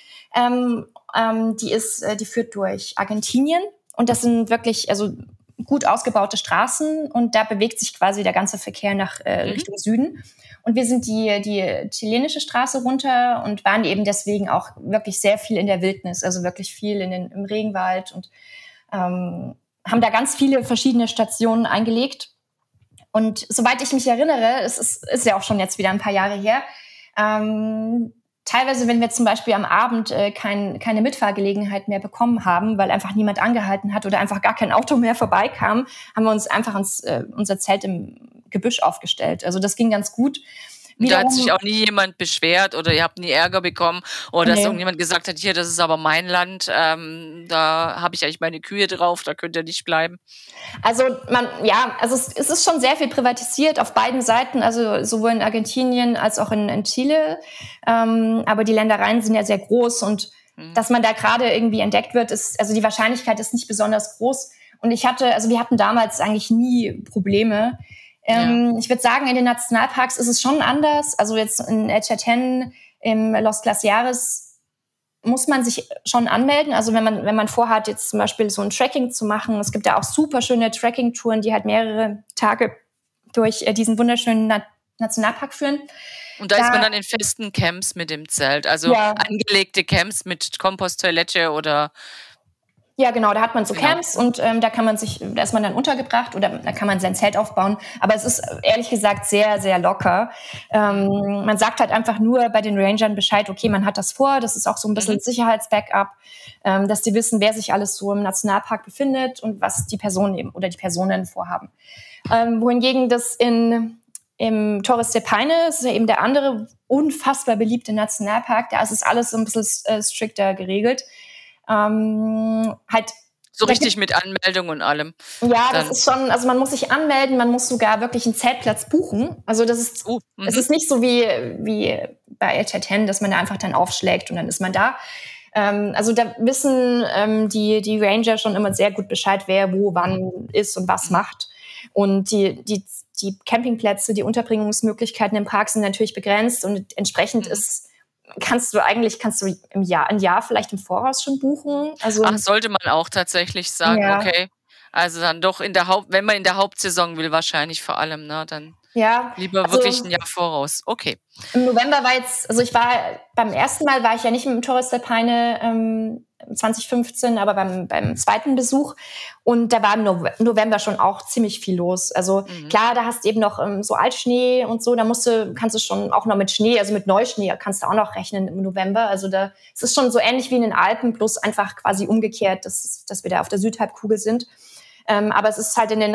Die führt durch Argentinien. Und das sind wirklich gut ausgebaute Straßen und da bewegt sich quasi der ganze Verkehr nach Richtung Süden. Und wir sind die chilenische Straße runter und waren eben deswegen auch wirklich sehr viel in der Wildnis, also wirklich viel im Regenwald und haben da ganz viele verschiedene Stationen eingelegt. Und soweit ich mich erinnere, es ist ja auch schon jetzt wieder ein paar Jahre her, teilweise, wenn wir zum Beispiel am Abend keine Mitfahrgelegenheit mehr bekommen haben, weil einfach niemand angehalten hat oder einfach gar kein Auto mehr vorbeikam, haben wir uns einfach unser Zelt im Gebüsch aufgestellt. Also das ging ganz gut. Da hat sich auch nie jemand beschwert oder ihr habt nie Ärger bekommen oder dass irgendjemand gesagt hat, hier, das ist aber mein Land, da habe ich eigentlich meine Kühe drauf, da könnt ihr nicht bleiben. Also es ist schon sehr viel privatisiert auf beiden Seiten, also sowohl in Argentinien als auch in Chile. Aber die Ländereien sind ja sehr groß und dass man da gerade irgendwie entdeckt wird, also die Wahrscheinlichkeit ist nicht besonders groß. Und wir hatten damals eigentlich nie Probleme. Ich würde sagen, in den Nationalparks ist es schon anders. Also jetzt in El Chatén, im Los Glaciares muss man sich schon anmelden. Also wenn man vorhat, jetzt zum Beispiel so ein Trekking zu machen, es gibt da auch super schöne Trekking-Touren, die halt mehrere Tage durch diesen wunderschönen Nationalpark führen. Und da ist man dann in festen Camps mit dem Zelt, also angelegte Camps mit Komposttoilette oder... Ja, genau, da hat man so Camps und da ist man dann untergebracht oder da kann man sein Zelt aufbauen. Aber es ist ehrlich gesagt sehr, sehr locker. Man sagt halt einfach nur bei den Rangern Bescheid, okay, man hat das vor, das ist auch so ein bisschen Sicherheitsbackup, dass die wissen, wer sich alles so im Nationalpark befindet und was die Personen eben oder die Personen vorhaben. Wohingegen das im Torres del Paine, das ist ja eben der andere unfassbar beliebte Nationalpark, da ist es alles so ein bisschen strikter geregelt. So richtig mit Anmeldung und allem. Ja, das ist schon, also man muss sich anmelden, man muss sogar wirklich einen Zeltplatz buchen. Also das ist, es ist nicht so wie bei El Chatén, dass man da einfach dann aufschlägt und dann ist man da. Also da wissen die Ranger schon immer sehr gut Bescheid, wer wo wann ist und was macht. Und die Campingplätze, die Unterbringungsmöglichkeiten im Park sind natürlich begrenzt und entsprechend kannst du ein Jahr vielleicht im Voraus schon buchen. Also, sollte man auch tatsächlich sagen, okay. Also dann doch wenn man in der Hauptsaison will, wahrscheinlich vor allem, ne, dann lieber wirklich ein Jahr voraus. Okay. Im November beim ersten Mal war ich ja nicht im Torres del Paine 2015, aber beim zweiten Besuch. Und da war im November schon auch ziemlich viel los. Also klar, da hast du eben noch so Altschnee und so. Da kannst du schon auch noch mit Schnee, also mit Neuschnee kannst du auch noch rechnen im November. Also es ist schon so ähnlich wie in den Alpen, bloß einfach quasi umgekehrt, dass wir da auf der Südhalbkugel sind. Aber es ist halt in den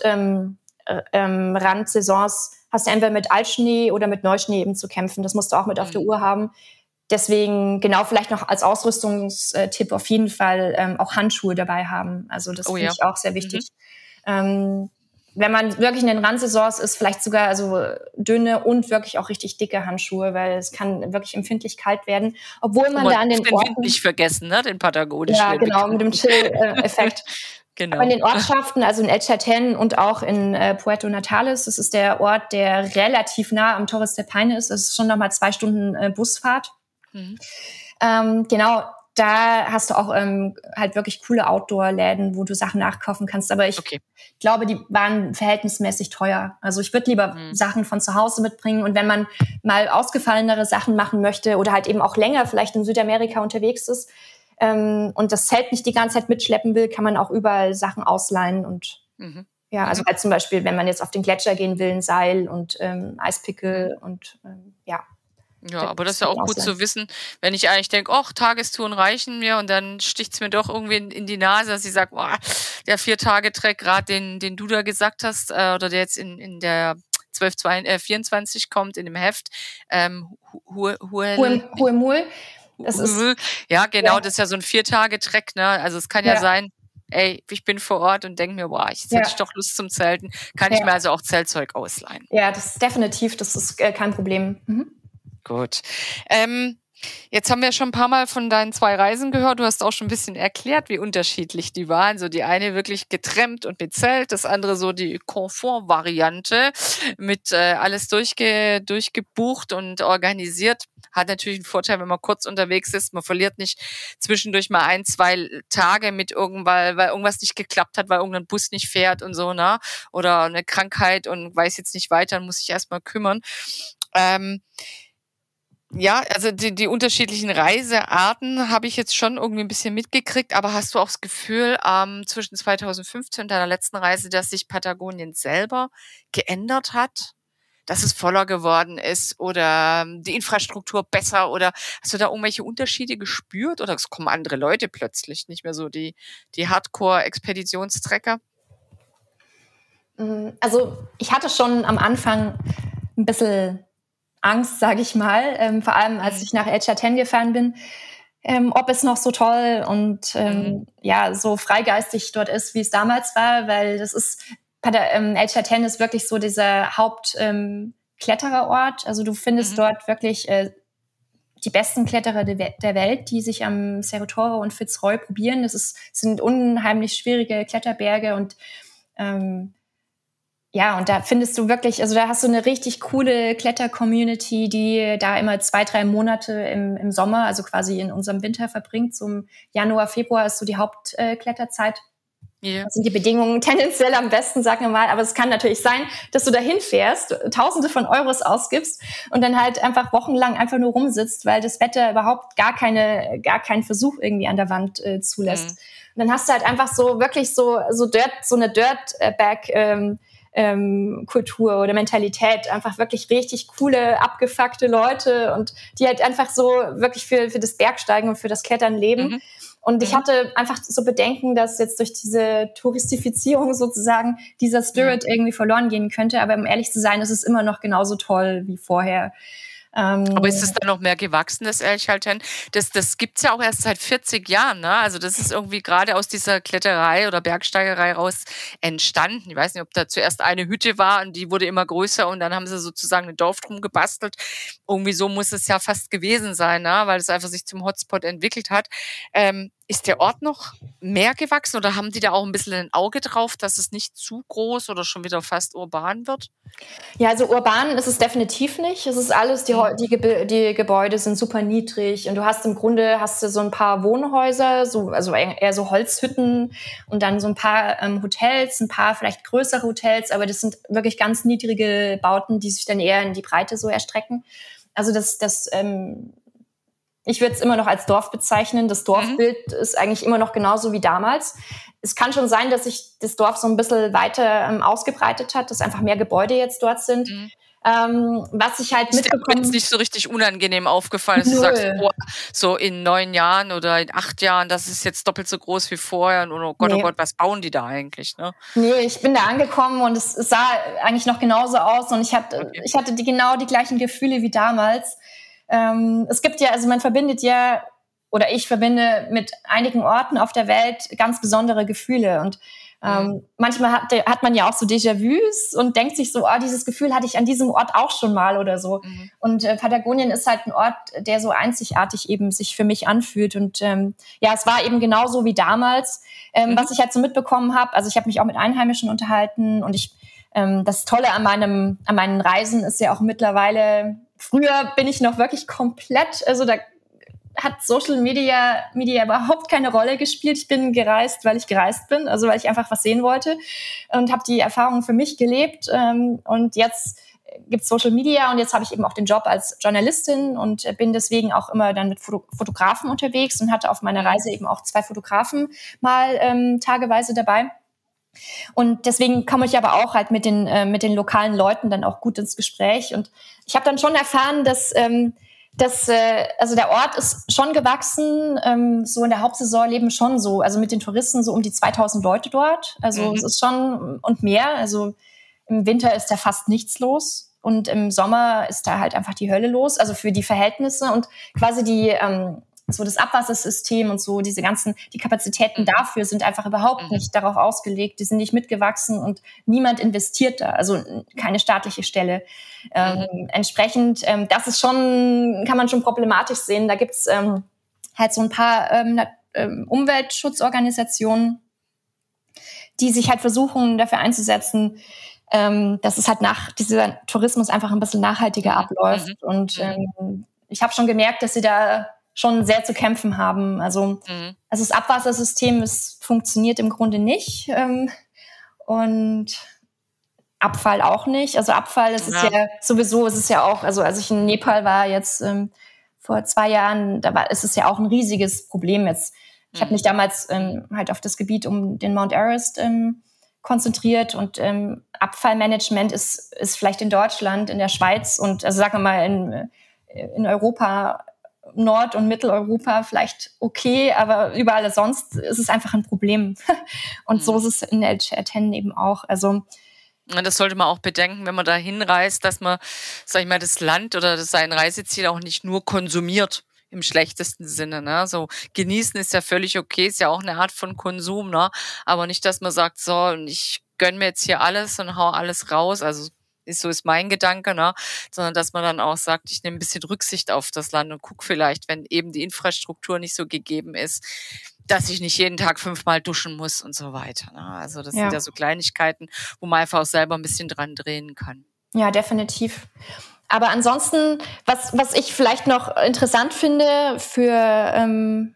Randsaisons hast du entweder mit Altschnee oder mit Neuschnee eben zu kämpfen. Das musst du auch mit auf der Uhr haben. Deswegen genau vielleicht noch als Ausrüstungstipp auf jeden Fall auch Handschuhe dabei haben. Also das finde ich auch sehr wichtig. Wenn man wirklich in den Randsaisons ist, vielleicht sogar also dünne und wirklich auch richtig dicke Handschuhe, weil es kann wirklich empfindlich kalt werden. Obwohl man da an den Wind nicht vergessen, ne? Den patagonischen. Ja, genau, mit dem Chill-Effekt. Genau. Aber in den Ortschaften, also in El Chatén und auch in Puerto Natales, das ist der Ort, der relativ nah am Torres del Paine ist. Das ist schon nochmal 2 Stunden Busfahrt. Genau, da hast du auch halt wirklich coole Outdoor-Läden, wo du Sachen nachkaufen kannst. Aber ich glaube, die waren verhältnismäßig teuer. Also ich würde lieber Sachen von zu Hause mitbringen. Und wenn man mal ausgefallenere Sachen machen möchte oder halt eben auch länger vielleicht in Südamerika unterwegs ist, und das Zelt nicht die ganze Zeit mitschleppen will, kann man auch überall Sachen ausleihen und also halt zum Beispiel, wenn man jetzt auf den Gletscher gehen will, ein Seil und Eispickel und Ja, aber das ist ja auch gut zu wissen, wenn ich eigentlich denke, Tagestouren reichen mir und dann sticht's mir doch irgendwie in die Nase, dass ich sage, der 4-Tage-Trek, gerade den du da gesagt hast, oder der jetzt in der 12-24 kommt, in dem Heft, Huemul. Ja, genau, das ist ja so ein 4-Tage-Trek, ne? Also es kann ja sein, ich bin vor Ort und denke mir, jetzt hätte ich doch Lust zum Zelten. Kann ich mir also auch Zeltzeug ausleihen? Ja, das ist definitiv, das ist kein Problem. Gut. Jetzt haben wir schon ein paar Mal von deinen 2 Reisen gehört. Du hast auch schon ein bisschen erklärt, wie unterschiedlich die waren. So die eine wirklich getrennt und mit Zelt, das andere so die Komfort-Variante mit alles durchgebucht und organisiert. Hat natürlich einen Vorteil, wenn man kurz unterwegs ist. Man verliert nicht zwischendurch mal 1-2 Tage weil irgendwas nicht geklappt hat, weil irgendein Bus nicht fährt und so, ne? Oder eine Krankheit und weiß jetzt nicht weiter und muss sich erstmal kümmern. Ja, also die unterschiedlichen Reisearten habe ich jetzt schon irgendwie ein bisschen mitgekriegt, aber hast du auch das Gefühl, zwischen 2015 und deiner letzten Reise, dass sich Patagonien selber geändert hat? Dass es voller geworden ist oder die Infrastruktur besser oder hast du da irgendwelche Unterschiede gespürt oder es kommen andere Leute plötzlich, nicht mehr so die Hardcore-Expeditionstrecker? Also ich hatte schon am Anfang ein bisschen Angst, sage ich mal, vor allem als ich nach El Chaten gefahren bin, ob es noch so toll und so freigeistig dort ist, wie es damals war, weil das ist, El Chaten ist wirklich so dieser Hauptklettererort. Also du findest dort wirklich die besten Kletterer der Welt, die sich am Cerro Torre und Fitzroy probieren. Sind unheimlich schwierige Kletterberge und und da findest du wirklich, also da hast du eine richtig coole Kletter-Community, die da immer 2-3 Monate im Sommer, also quasi in unserem Winter verbringt. Zum Januar, Februar ist so die Hauptkletterzeit. Yeah. Das sind die Bedingungen tendenziell am besten, sagen wir mal. Aber es kann natürlich sein, dass du dahin fährst, Tausende von Euros ausgibst und dann halt einfach wochenlang einfach nur rumsitzt, weil das Wetter überhaupt gar keinen Versuch irgendwie an der Wand zulässt. Und dann hast du halt einfach so wirklich so eine Dirtbag Kultur oder Mentalität, einfach wirklich richtig coole, abgefuckte Leute und die halt einfach so wirklich für das Bergsteigen und für das Klettern leben. Und ich hatte einfach so Bedenken, dass jetzt durch diese Touristifizierung sozusagen dieser Spirit irgendwie verloren gehen könnte. Aber um ehrlich zu sein, ist es immer noch genauso toll wie vorher. Aber ist es dann noch mehr gewachsen, das El Chaten? Das gibt's ja auch erst seit 40 Jahren, ne? Also das ist irgendwie gerade aus dieser Kletterei oder Bergsteigerei raus entstanden. Ich weiß nicht, ob da zuerst eine Hütte war und die wurde immer größer und dann haben sie sozusagen ein Dorf drum gebastelt. Irgendwie so muss es ja fast gewesen sein, ne? Weil es einfach sich zum Hotspot entwickelt hat. Ist der Ort noch mehr gewachsen oder haben die da auch ein bisschen ein Auge drauf, dass es nicht zu groß oder schon wieder fast urban wird? Ja, also urban ist es definitiv nicht. Es ist alles, die Gebäude sind super niedrig und du hast im Grunde so ein paar Wohnhäuser, also eher so Holzhütten und dann so ein paar Hotels, ein paar vielleicht größere Hotels, aber das sind wirklich ganz niedrige Bauten, die sich dann eher in die Breite so erstrecken. Also ich würde es immer noch als Dorf bezeichnen. Das Dorfbild ist eigentlich immer noch genauso wie damals. Es kann schon sein, dass sich das Dorf so ein bisschen weiter ausgebreitet hat, dass einfach mehr Gebäude jetzt dort sind. Was ich halt mitbekomme... Ist dir nicht so richtig unangenehm aufgefallen, dass du sagst, so in 9 Jahren oder in 8 Jahren, das ist jetzt doppelt so groß wie vorher und oh Gott, was bauen die da eigentlich? Ne? Nee, ich bin da angekommen und es sah eigentlich noch genauso aus und ich hatte genau die gleichen Gefühle wie damals. Es gibt ja, also ich verbinde mit einigen Orten auf der Welt ganz besondere Gefühle und manchmal hat man ja auch so Déjà-vus und denkt sich so, dieses Gefühl hatte ich an diesem Ort auch schon mal oder so. Und Patagonien ist halt ein Ort, der so einzigartig eben sich für mich anfühlt und es war eben genauso wie damals. Was ich halt so mitbekommen habe, also ich habe mich auch mit Einheimischen unterhalten und das Tolle an meinen Reisen ist ja auch mittlerweile, früher bin ich noch wirklich komplett, also da hat Social Media überhaupt keine Rolle gespielt. Ich bin gereist, weil ich gereist bin, also weil ich einfach was sehen wollte und habe die Erfahrung für mich gelebt. Und jetzt gibt's Social Media und jetzt habe ich eben auch den Job als Journalistin und bin deswegen auch immer dann mit Fotografen unterwegs und hatte auf meiner Reise eben auch 2 Fotografen mal tageweise dabei. Und deswegen komme ich aber auch halt mit den lokalen Leuten dann auch gut ins Gespräch. Und ich habe dann schon erfahren, dass also der Ort ist schon gewachsen. So in der Hauptsaison leben schon so, also mit den Touristen so um die 2000 Leute dort. Also es ist schon und mehr. Also im Winter ist da fast nichts los. Und im Sommer ist da halt einfach die Hölle los. Also für die Verhältnisse und quasi so das Abwassersystem und so, die Kapazitäten dafür sind einfach überhaupt nicht darauf ausgelegt, die sind nicht mitgewachsen und niemand investiert da, also keine staatliche Stelle. Entsprechend, das ist schon, kann man schon problematisch sehen. Da gibt's halt so ein paar Umweltschutzorganisationen, die sich halt versuchen, dafür einzusetzen, dass es halt dieser Tourismus einfach ein bisschen nachhaltiger abläuft. Und ich habe schon gemerkt, dass sie da schon sehr zu kämpfen haben. Also das Abwassersystem, es funktioniert im Grunde nicht. Und Abfall auch nicht. Also Abfall, es ist ja sowieso, es ist ja auch, also als ich in Nepal war jetzt vor 2 Jahren, ist es ja auch ein riesiges Problem jetzt. Ich habe mich damals halt auf das Gebiet um den Mount Everest konzentriert und Abfallmanagement ist vielleicht in Deutschland, in der Schweiz und also sagen wir mal in Europa, Nord- und Mitteleuropa vielleicht okay, aber überall sonst ist es einfach ein Problem. Und so ist es in El Chaten eben auch. Also Und das sollte man auch bedenken, wenn man da hinreist, dass man, sag ich mal, das Land oder sein Reiseziel auch nicht nur konsumiert im schlechtesten Sinne. Ne? So genießen ist ja völlig okay, ist ja auch eine Art von Konsum, ne? Aber nicht, dass man sagt, so, ich gönn mir jetzt hier alles und hau alles raus. Also so ist mein Gedanke, ne? Sondern dass man dann auch sagt, ich nehme ein bisschen Rücksicht auf das Land und guck vielleicht, wenn eben die Infrastruktur nicht so gegeben ist, dass ich nicht jeden Tag 5-mal duschen muss und so weiter. Ne? Also das sind ja so Kleinigkeiten, wo man einfach auch selber ein bisschen dran drehen kann. Ja, definitiv. Aber ansonsten, was ich vielleicht noch interessant finde für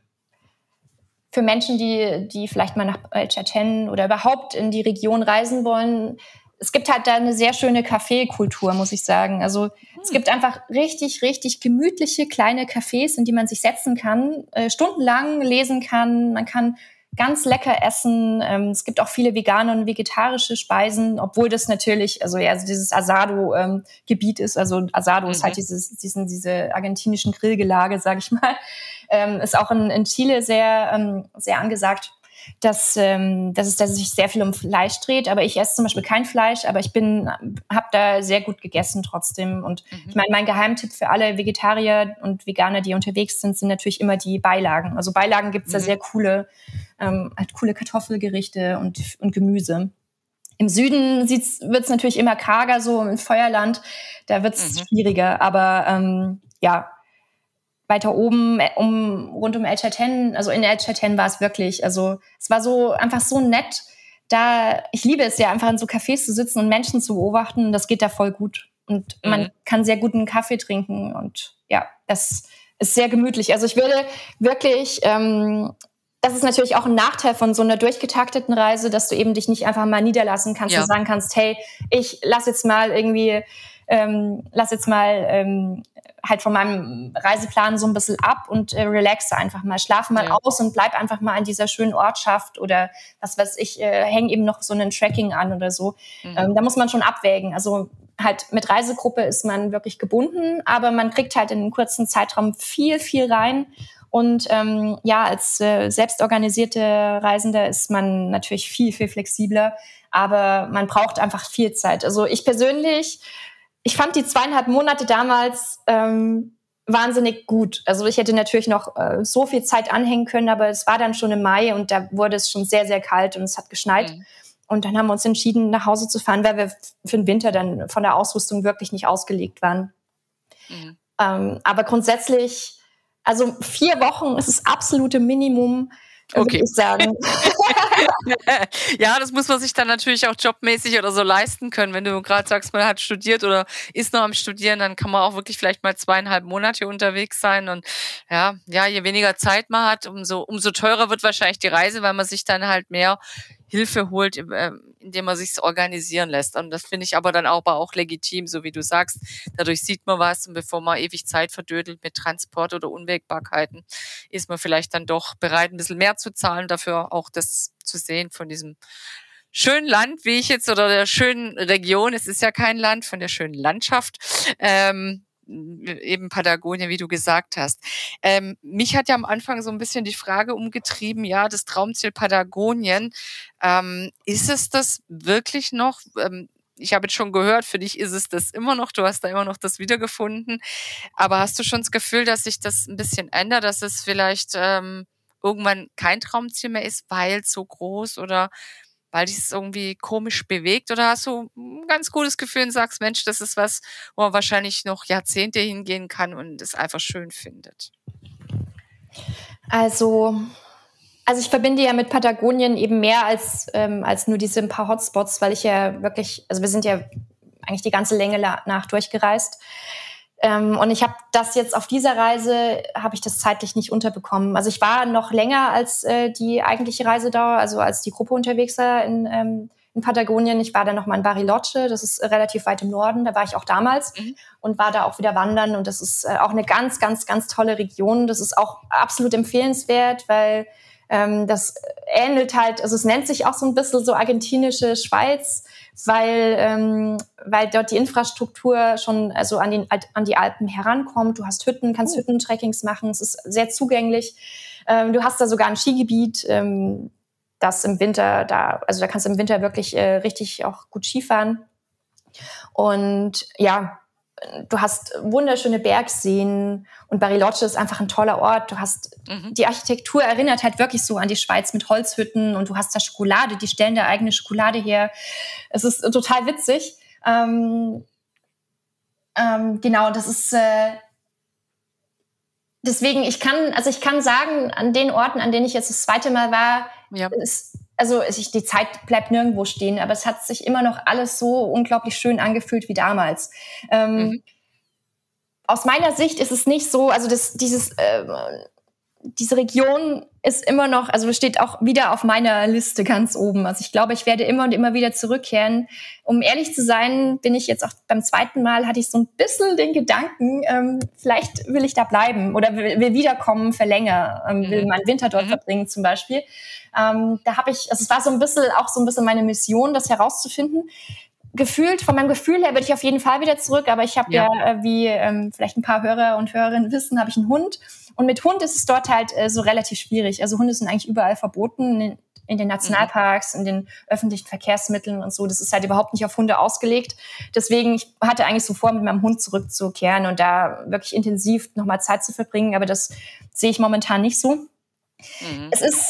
Menschen, die vielleicht mal nach El Chaten oder überhaupt in die Region reisen wollen, es gibt halt da eine sehr schöne Kaffeekultur, muss ich sagen. Also es gibt einfach richtig, richtig gemütliche kleine Cafés, in die man sich setzen kann, stundenlang lesen kann. Man kann ganz lecker essen. Es gibt auch viele vegane und vegetarische Speisen, obwohl das natürlich, also dieses Asado-Gebiet ist. Also Asado ist halt diese argentinischen Grillgelage, sag ich mal. Ist auch in Chile sehr, sehr angesagt. Dass sich sehr viel um Fleisch dreht, aber ich esse zum Beispiel kein Fleisch, aber habe da sehr gut gegessen trotzdem. Und ich meine, mein Geheimtipp für alle Vegetarier und Veganer, die unterwegs sind natürlich immer die Beilagen. Also Beilagen gibt's da sehr coole Kartoffelgerichte und Gemüse. Im Süden wird's natürlich immer karger, so im Feuerland, da wird's schwieriger, aber weiter oben, rund um El Chaten, also in El Chaten war es wirklich, also es war so einfach so nett. Ich liebe es ja einfach in so Cafés zu sitzen und Menschen zu beobachten. Das geht da voll gut. Und man kann sehr guten Kaffee trinken und ja, das ist sehr gemütlich. Also ich würde wirklich, das ist natürlich auch ein Nachteil von so einer durchgetakteten Reise, dass du eben dich nicht einfach mal niederlassen kannst und sagen kannst, hey, ich lass jetzt mal halt von meinem Reiseplan so ein bisschen ab und relaxe einfach mal, schlafe mal aus und bleib einfach mal an dieser schönen Ortschaft oder was weiß ich, hänge eben noch so einen Tracking an oder so. Da muss man schon abwägen. Also halt mit Reisegruppe ist man wirklich gebunden, aber man kriegt halt in einem kurzen Zeitraum viel, viel rein. Und als selbstorganisierte Reisender ist man natürlich viel, viel flexibler, aber man braucht einfach viel Zeit. Also ich persönlich, ich fand die 2,5 Monate damals wahnsinnig gut. Also ich hätte natürlich noch so viel Zeit anhängen können, aber es war dann schon im Mai und da wurde es schon sehr, sehr kalt und es hat geschneit. Und dann haben wir uns entschieden, nach Hause zu fahren, weil wir für den Winter dann von der Ausrüstung wirklich nicht ausgelegt waren. Aber grundsätzlich, also 4 Wochen ist das absolute Minimum, würde ich sagen. Ja, das muss man sich dann natürlich auch jobmäßig oder so leisten können. Wenn du gerade sagst, man hat studiert oder ist noch am Studieren, dann kann man auch wirklich vielleicht mal 2,5 Monate unterwegs sein. Und je weniger Zeit man hat, umso teurer wird wahrscheinlich die Reise, weil man sich dann halt mehr Hilfe holt, indem man sich's organisieren lässt. Und das finde ich aber dann auch legitim, so wie du sagst. Dadurch sieht man was und bevor man ewig Zeit verdödelt mit Transport oder Unwägbarkeiten, ist man vielleicht dann doch bereit, ein bisschen mehr zu zahlen, dafür auch das zu sehen von diesem schönen Land, wie ich jetzt, oder der schönen Region. Es ist ja kein Land, von der schönen Landschaft. Eben Patagonien, wie du gesagt hast. Mich hat ja am Anfang so ein bisschen die Frage umgetrieben, das Traumziel Patagonien, ist es das wirklich noch? Ich habe jetzt schon gehört, für dich ist es das immer noch, du hast da immer noch das wiedergefunden, aber hast du schon das Gefühl, dass sich das ein bisschen ändert, dass es vielleicht irgendwann kein Traumziel mehr ist, weil es so groß oder weil dich es irgendwie komisch bewegt, oder hast du ein ganz gutes Gefühl und sagst, Mensch, das ist was, wo man wahrscheinlich noch Jahrzehnte hingehen kann und es einfach schön findet? Also ich verbinde ja mit Patagonien eben mehr als nur diese ein paar Hotspots, weil ich ja wirklich, also wir sind ja eigentlich die ganze Länge nach durchgereist. Und ich habe das jetzt auf dieser Reise, habe ich das zeitlich nicht unterbekommen. Also ich war noch länger als die eigentliche Reisedauer, also als die Gruppe unterwegs war in Patagonien. Ich war dann noch mal in Bariloche, das ist relativ weit im Norden, da war ich auch damals und war da auch wieder wandern. Und das ist auch eine ganz, ganz, ganz tolle Region. Das ist auch absolut empfehlenswert, weil das ähnelt halt, also es nennt sich auch so ein bisschen so argentinische Schweiz, weil dort die Infrastruktur schon also an die Alpen herankommt. Du hast Hütten, kannst Hüttentrekkings machen. Es ist sehr zugänglich. Du hast da sogar ein Skigebiet, das im Winter da kannst du im Winter wirklich richtig auch gut Skifahren. Und ja, du hast wunderschöne Bergseen und Bariloche ist einfach ein toller Ort. Du hast die Architektur erinnert halt wirklich so an die Schweiz mit Holzhütten und du hast da Schokolade, die stellen da eigene Schokolade her. Es ist total witzig. Genau, das ist deswegen, ich kann sagen, an den Orten, an denen ich jetzt das zweite Mal war, die Zeit bleibt nirgendwo stehen, aber es hat sich immer noch alles so unglaublich schön angefühlt wie damals. Aus meiner Sicht ist es nicht so, also diese Region ist immer noch, also steht auch wieder auf meiner Liste ganz oben. Also ich glaube, ich werde immer und immer wieder zurückkehren. Um ehrlich zu sein, bin ich jetzt auch beim zweiten Mal, hatte ich so ein bisschen den Gedanken, vielleicht will ich da bleiben oder will wiederkommen für länger, will meinen Winter dort verbringen zum Beispiel. Da habe ich, also es war so ein bisschen meine Mission, das herauszufinden. Gefühlt, von meinem Gefühl her würde ich auf jeden Fall wieder zurück, aber ich habe wie vielleicht ein paar Hörer und Hörerinnen wissen, habe ich einen Hund. Und mit Hund ist es dort halt so relativ schwierig. Also Hunde sind eigentlich überall verboten, in den Nationalparks, in den öffentlichen Verkehrsmitteln und so. Das ist halt überhaupt nicht auf Hunde ausgelegt. Deswegen, ich hatte eigentlich so vor, mit meinem Hund zurückzukehren und da wirklich intensiv nochmal Zeit zu verbringen. Aber das sehe ich momentan nicht so. Es ist,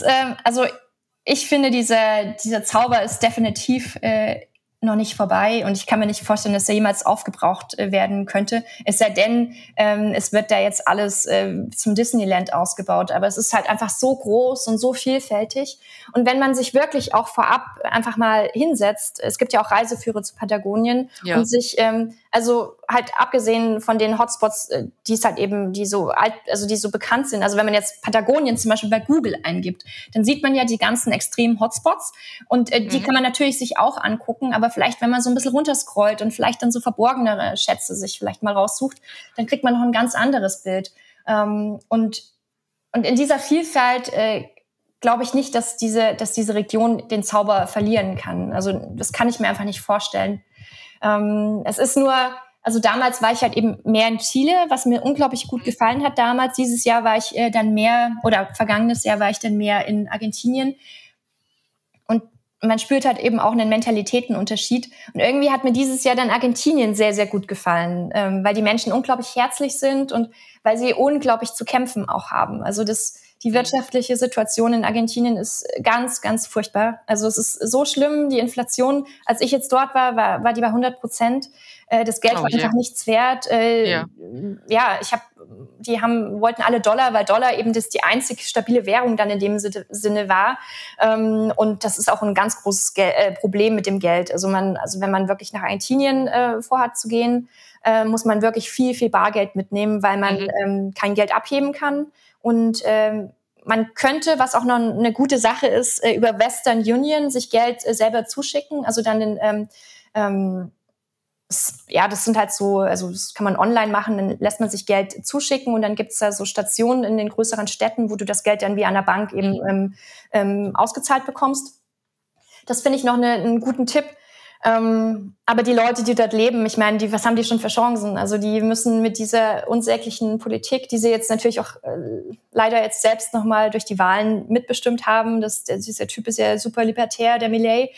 ich finde, dieser Zauber ist definitiv noch nicht vorbei und ich kann mir nicht vorstellen, dass er jemals aufgebraucht werden könnte. Es sei denn, es wird da jetzt alles zum Disneyland ausgebaut, aber es ist halt einfach so groß und so vielfältig. Und wenn man sich wirklich auch vorab einfach mal hinsetzt, es gibt ja auch Reiseführer zu Patagonien und sich, also halt abgesehen von den Hotspots, die es halt eben, die so bekannt sind. Also wenn man jetzt Patagonien zum Beispiel bei Google eingibt, dann sieht man ja die ganzen extremen Hotspots und die kann man natürlich sich auch angucken, aber vielleicht, wenn man so ein bisschen runterscrollt und vielleicht dann so verborgenere Schätze sich vielleicht mal raussucht, dann kriegt man noch ein ganz anderes Bild. Und in dieser Vielfalt glaube ich nicht, dass diese Region den Zauber verlieren kann. Also das kann ich mir einfach nicht vorstellen. Es ist nur, also damals war ich halt eben mehr in Chile, was mir unglaublich gut gefallen hat damals. Dieses Jahr war ich vergangenes Jahr war ich dann mehr in Argentinien. Und man spürt halt eben auch einen Mentalitätenunterschied. Und irgendwie hat mir dieses Jahr dann Argentinien sehr, sehr gut gefallen, weil die Menschen unglaublich herzlich sind und weil sie unglaublich zu kämpfen auch haben. Also die wirtschaftliche Situation in Argentinien ist ganz, ganz furchtbar. Also es ist so schlimm, die Inflation, als ich jetzt dort war die bei 100%. Das Geld war einfach nichts wert. Wollten alle Dollar, weil Dollar eben die einzig stabile Währung dann in dem Sinne war. Und das ist auch ein ganz großes Problem mit dem Geld. Also wenn man wirklich nach Argentinien vorhat zu gehen, muss man wirklich viel, viel Bargeld mitnehmen, weil man kein Geld abheben kann. Und man könnte, was auch noch eine gute Sache ist, über Western Union sich Geld selber zuschicken. Also dann das sind halt so, also das kann man online machen, dann lässt man sich Geld zuschicken und dann gibt's da so Stationen in den größeren Städten, wo du das Geld dann wie an der Bank eben ausgezahlt bekommst. Das finde ich noch einen guten Tipp. Aber die Leute, die dort leben, ich meine, was haben die schon für Chancen? Also die müssen mit dieser unsäglichen Politik, die sie jetzt natürlich auch leider jetzt selbst nochmal durch die Wahlen mitbestimmt haben, dieser Typ ist ja super libertär, der Milei,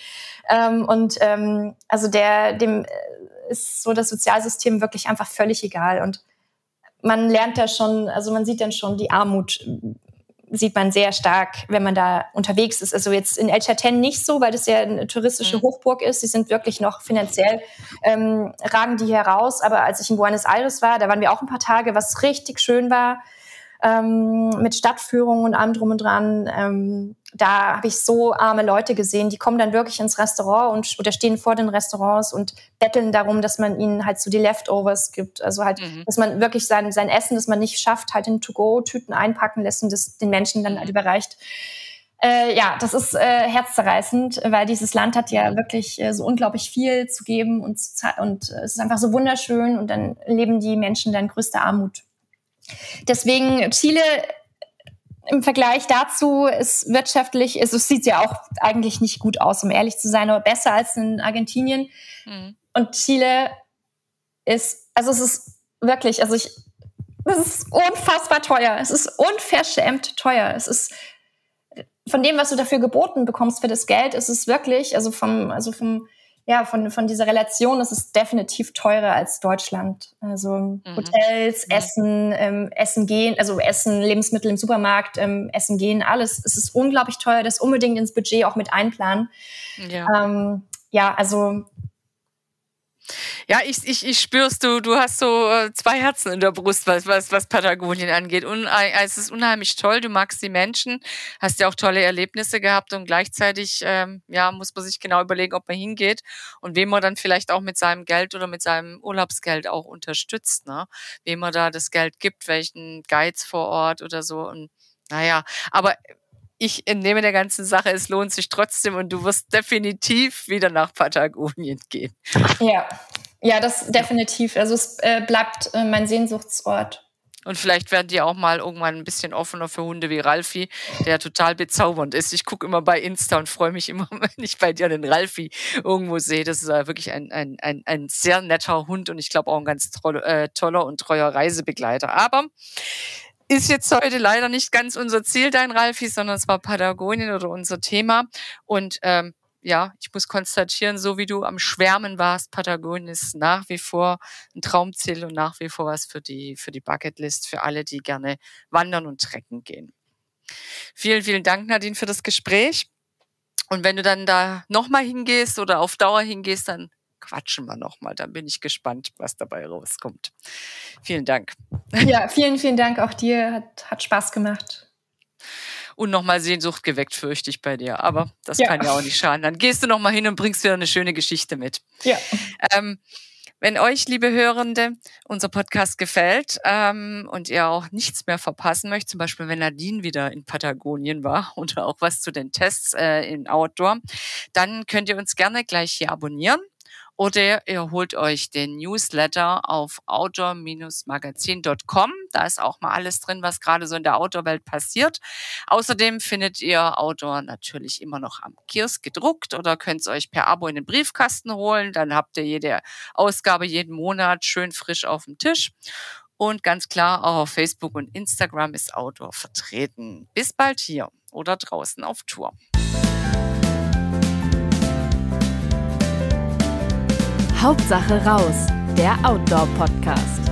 also dem ist so das Sozialsystem wirklich einfach völlig egal und man lernt da schon, also man sieht dann schon die Armut, sieht man sehr stark, wenn man da unterwegs ist. Also jetzt in El Chaltén nicht so, weil das ja eine touristische Hochburg ist. Die sind wirklich noch finanziell, ragen die heraus. Aber als ich in Buenos Aires war, da waren wir auch ein paar Tage, was richtig schön war, mit Stadtführung und allem drum und dran. Da habe ich so arme Leute gesehen, die kommen dann wirklich ins Restaurant oder stehen vor den Restaurants und betteln darum, dass man ihnen halt so die Leftovers gibt. Also halt, dass man wirklich sein Essen, das man nicht schafft, halt in To-Go-Tüten einpacken lässt und das den Menschen dann halt überreicht. Das ist herzzerreißend, weil dieses Land hat ja wirklich so unglaublich viel zu geben und es ist einfach so wunderschön und dann leben die Menschen dann in größter Armut. Deswegen Chile im Vergleich dazu ist wirtschaftlich, es sieht ja auch eigentlich nicht gut aus, um ehrlich zu sein, aber besser als in Argentinien. Und Chile es ist wirklich, es ist unfassbar teuer. Es ist unverschämt teuer. Es ist von dem, was du dafür geboten bekommst für das Geld, ist es wirklich, vom ja, von dieser Relation ist es definitiv teurer als Deutschland. Also Hotels, Essen, Essen gehen, also Essen, Lebensmittel im Supermarkt, Essen gehen, alles. Es ist unglaublich teuer, das unbedingt ins Budget auch mit einplanen. Ja, also ja, ich spür's, du hast so 2 Herzen in der Brust, was Patagonien angeht. Und es ist unheimlich toll, du magst die Menschen, hast ja auch tolle Erlebnisse gehabt und gleichzeitig muss man sich genau überlegen, ob man hingeht und wem man dann vielleicht auch mit seinem Geld oder mit seinem Urlaubsgeld auch unterstützt, ne? Wem man da das Geld gibt, welchen Guides vor Ort oder so. Und aber ich entnehme der ganzen Sache, es lohnt sich trotzdem und du wirst definitiv wieder nach Patagonien gehen. Ja, das definitiv. Also es bleibt mein Sehnsuchtsort. Und vielleicht werden die auch mal irgendwann ein bisschen offener für Hunde wie Ralfi, der total bezaubernd ist. Ich gucke immer bei Insta und freue mich immer, wenn ich bei dir den Ralfi irgendwo sehe. Das ist wirklich ein sehr netter Hund und ich glaube auch ein ganz toller und treuer Reisebegleiter. Aber ist jetzt heute leider nicht ganz unser Ziel, dein Ralfi, sondern es war Patagonien oder unser Thema. Und ich muss konstatieren, so wie du am Schwärmen warst, Patagonien ist nach wie vor ein Traumziel und nach wie vor was für die Bucketlist, für alle, die gerne wandern und trekken gehen. Vielen, vielen Dank, Nadine, für das Gespräch. Und wenn du dann da nochmal hingehst oder auf Dauer hingehst, dann quatschen wir nochmal. Dann bin ich gespannt, was dabei rauskommt. Vielen Dank. Ja, vielen, vielen Dank auch dir. Hat Spaß gemacht. Und nochmal Sehnsucht geweckt, fürchte ich bei dir. Aber das kann ja auch nicht schaden. Dann gehst du nochmal hin und bringst wieder eine schöne Geschichte mit. Ja. Wenn euch, liebe Hörende, unser Podcast gefällt und ihr auch nichts mehr verpassen möchtet, zum Beispiel wenn Nadine wieder in Patagonien war oder auch was zu den Tests in Outdoor, dann könnt ihr uns gerne gleich hier abonnieren. Oder ihr holt euch den Newsletter auf outdoor-magazin.com. Da ist auch mal alles drin, was gerade so in der Outdoor-Welt passiert. Außerdem findet ihr Outdoor natürlich immer noch am Kiosk gedruckt oder könnt es euch per Abo in den Briefkasten holen. Dann habt ihr jede Ausgabe jeden Monat schön frisch auf dem Tisch. Und ganz klar, auch auf Facebook und Instagram ist Outdoor vertreten. Bis bald hier oder draußen auf Tour. Hauptsache raus, der Outdoor-Podcast.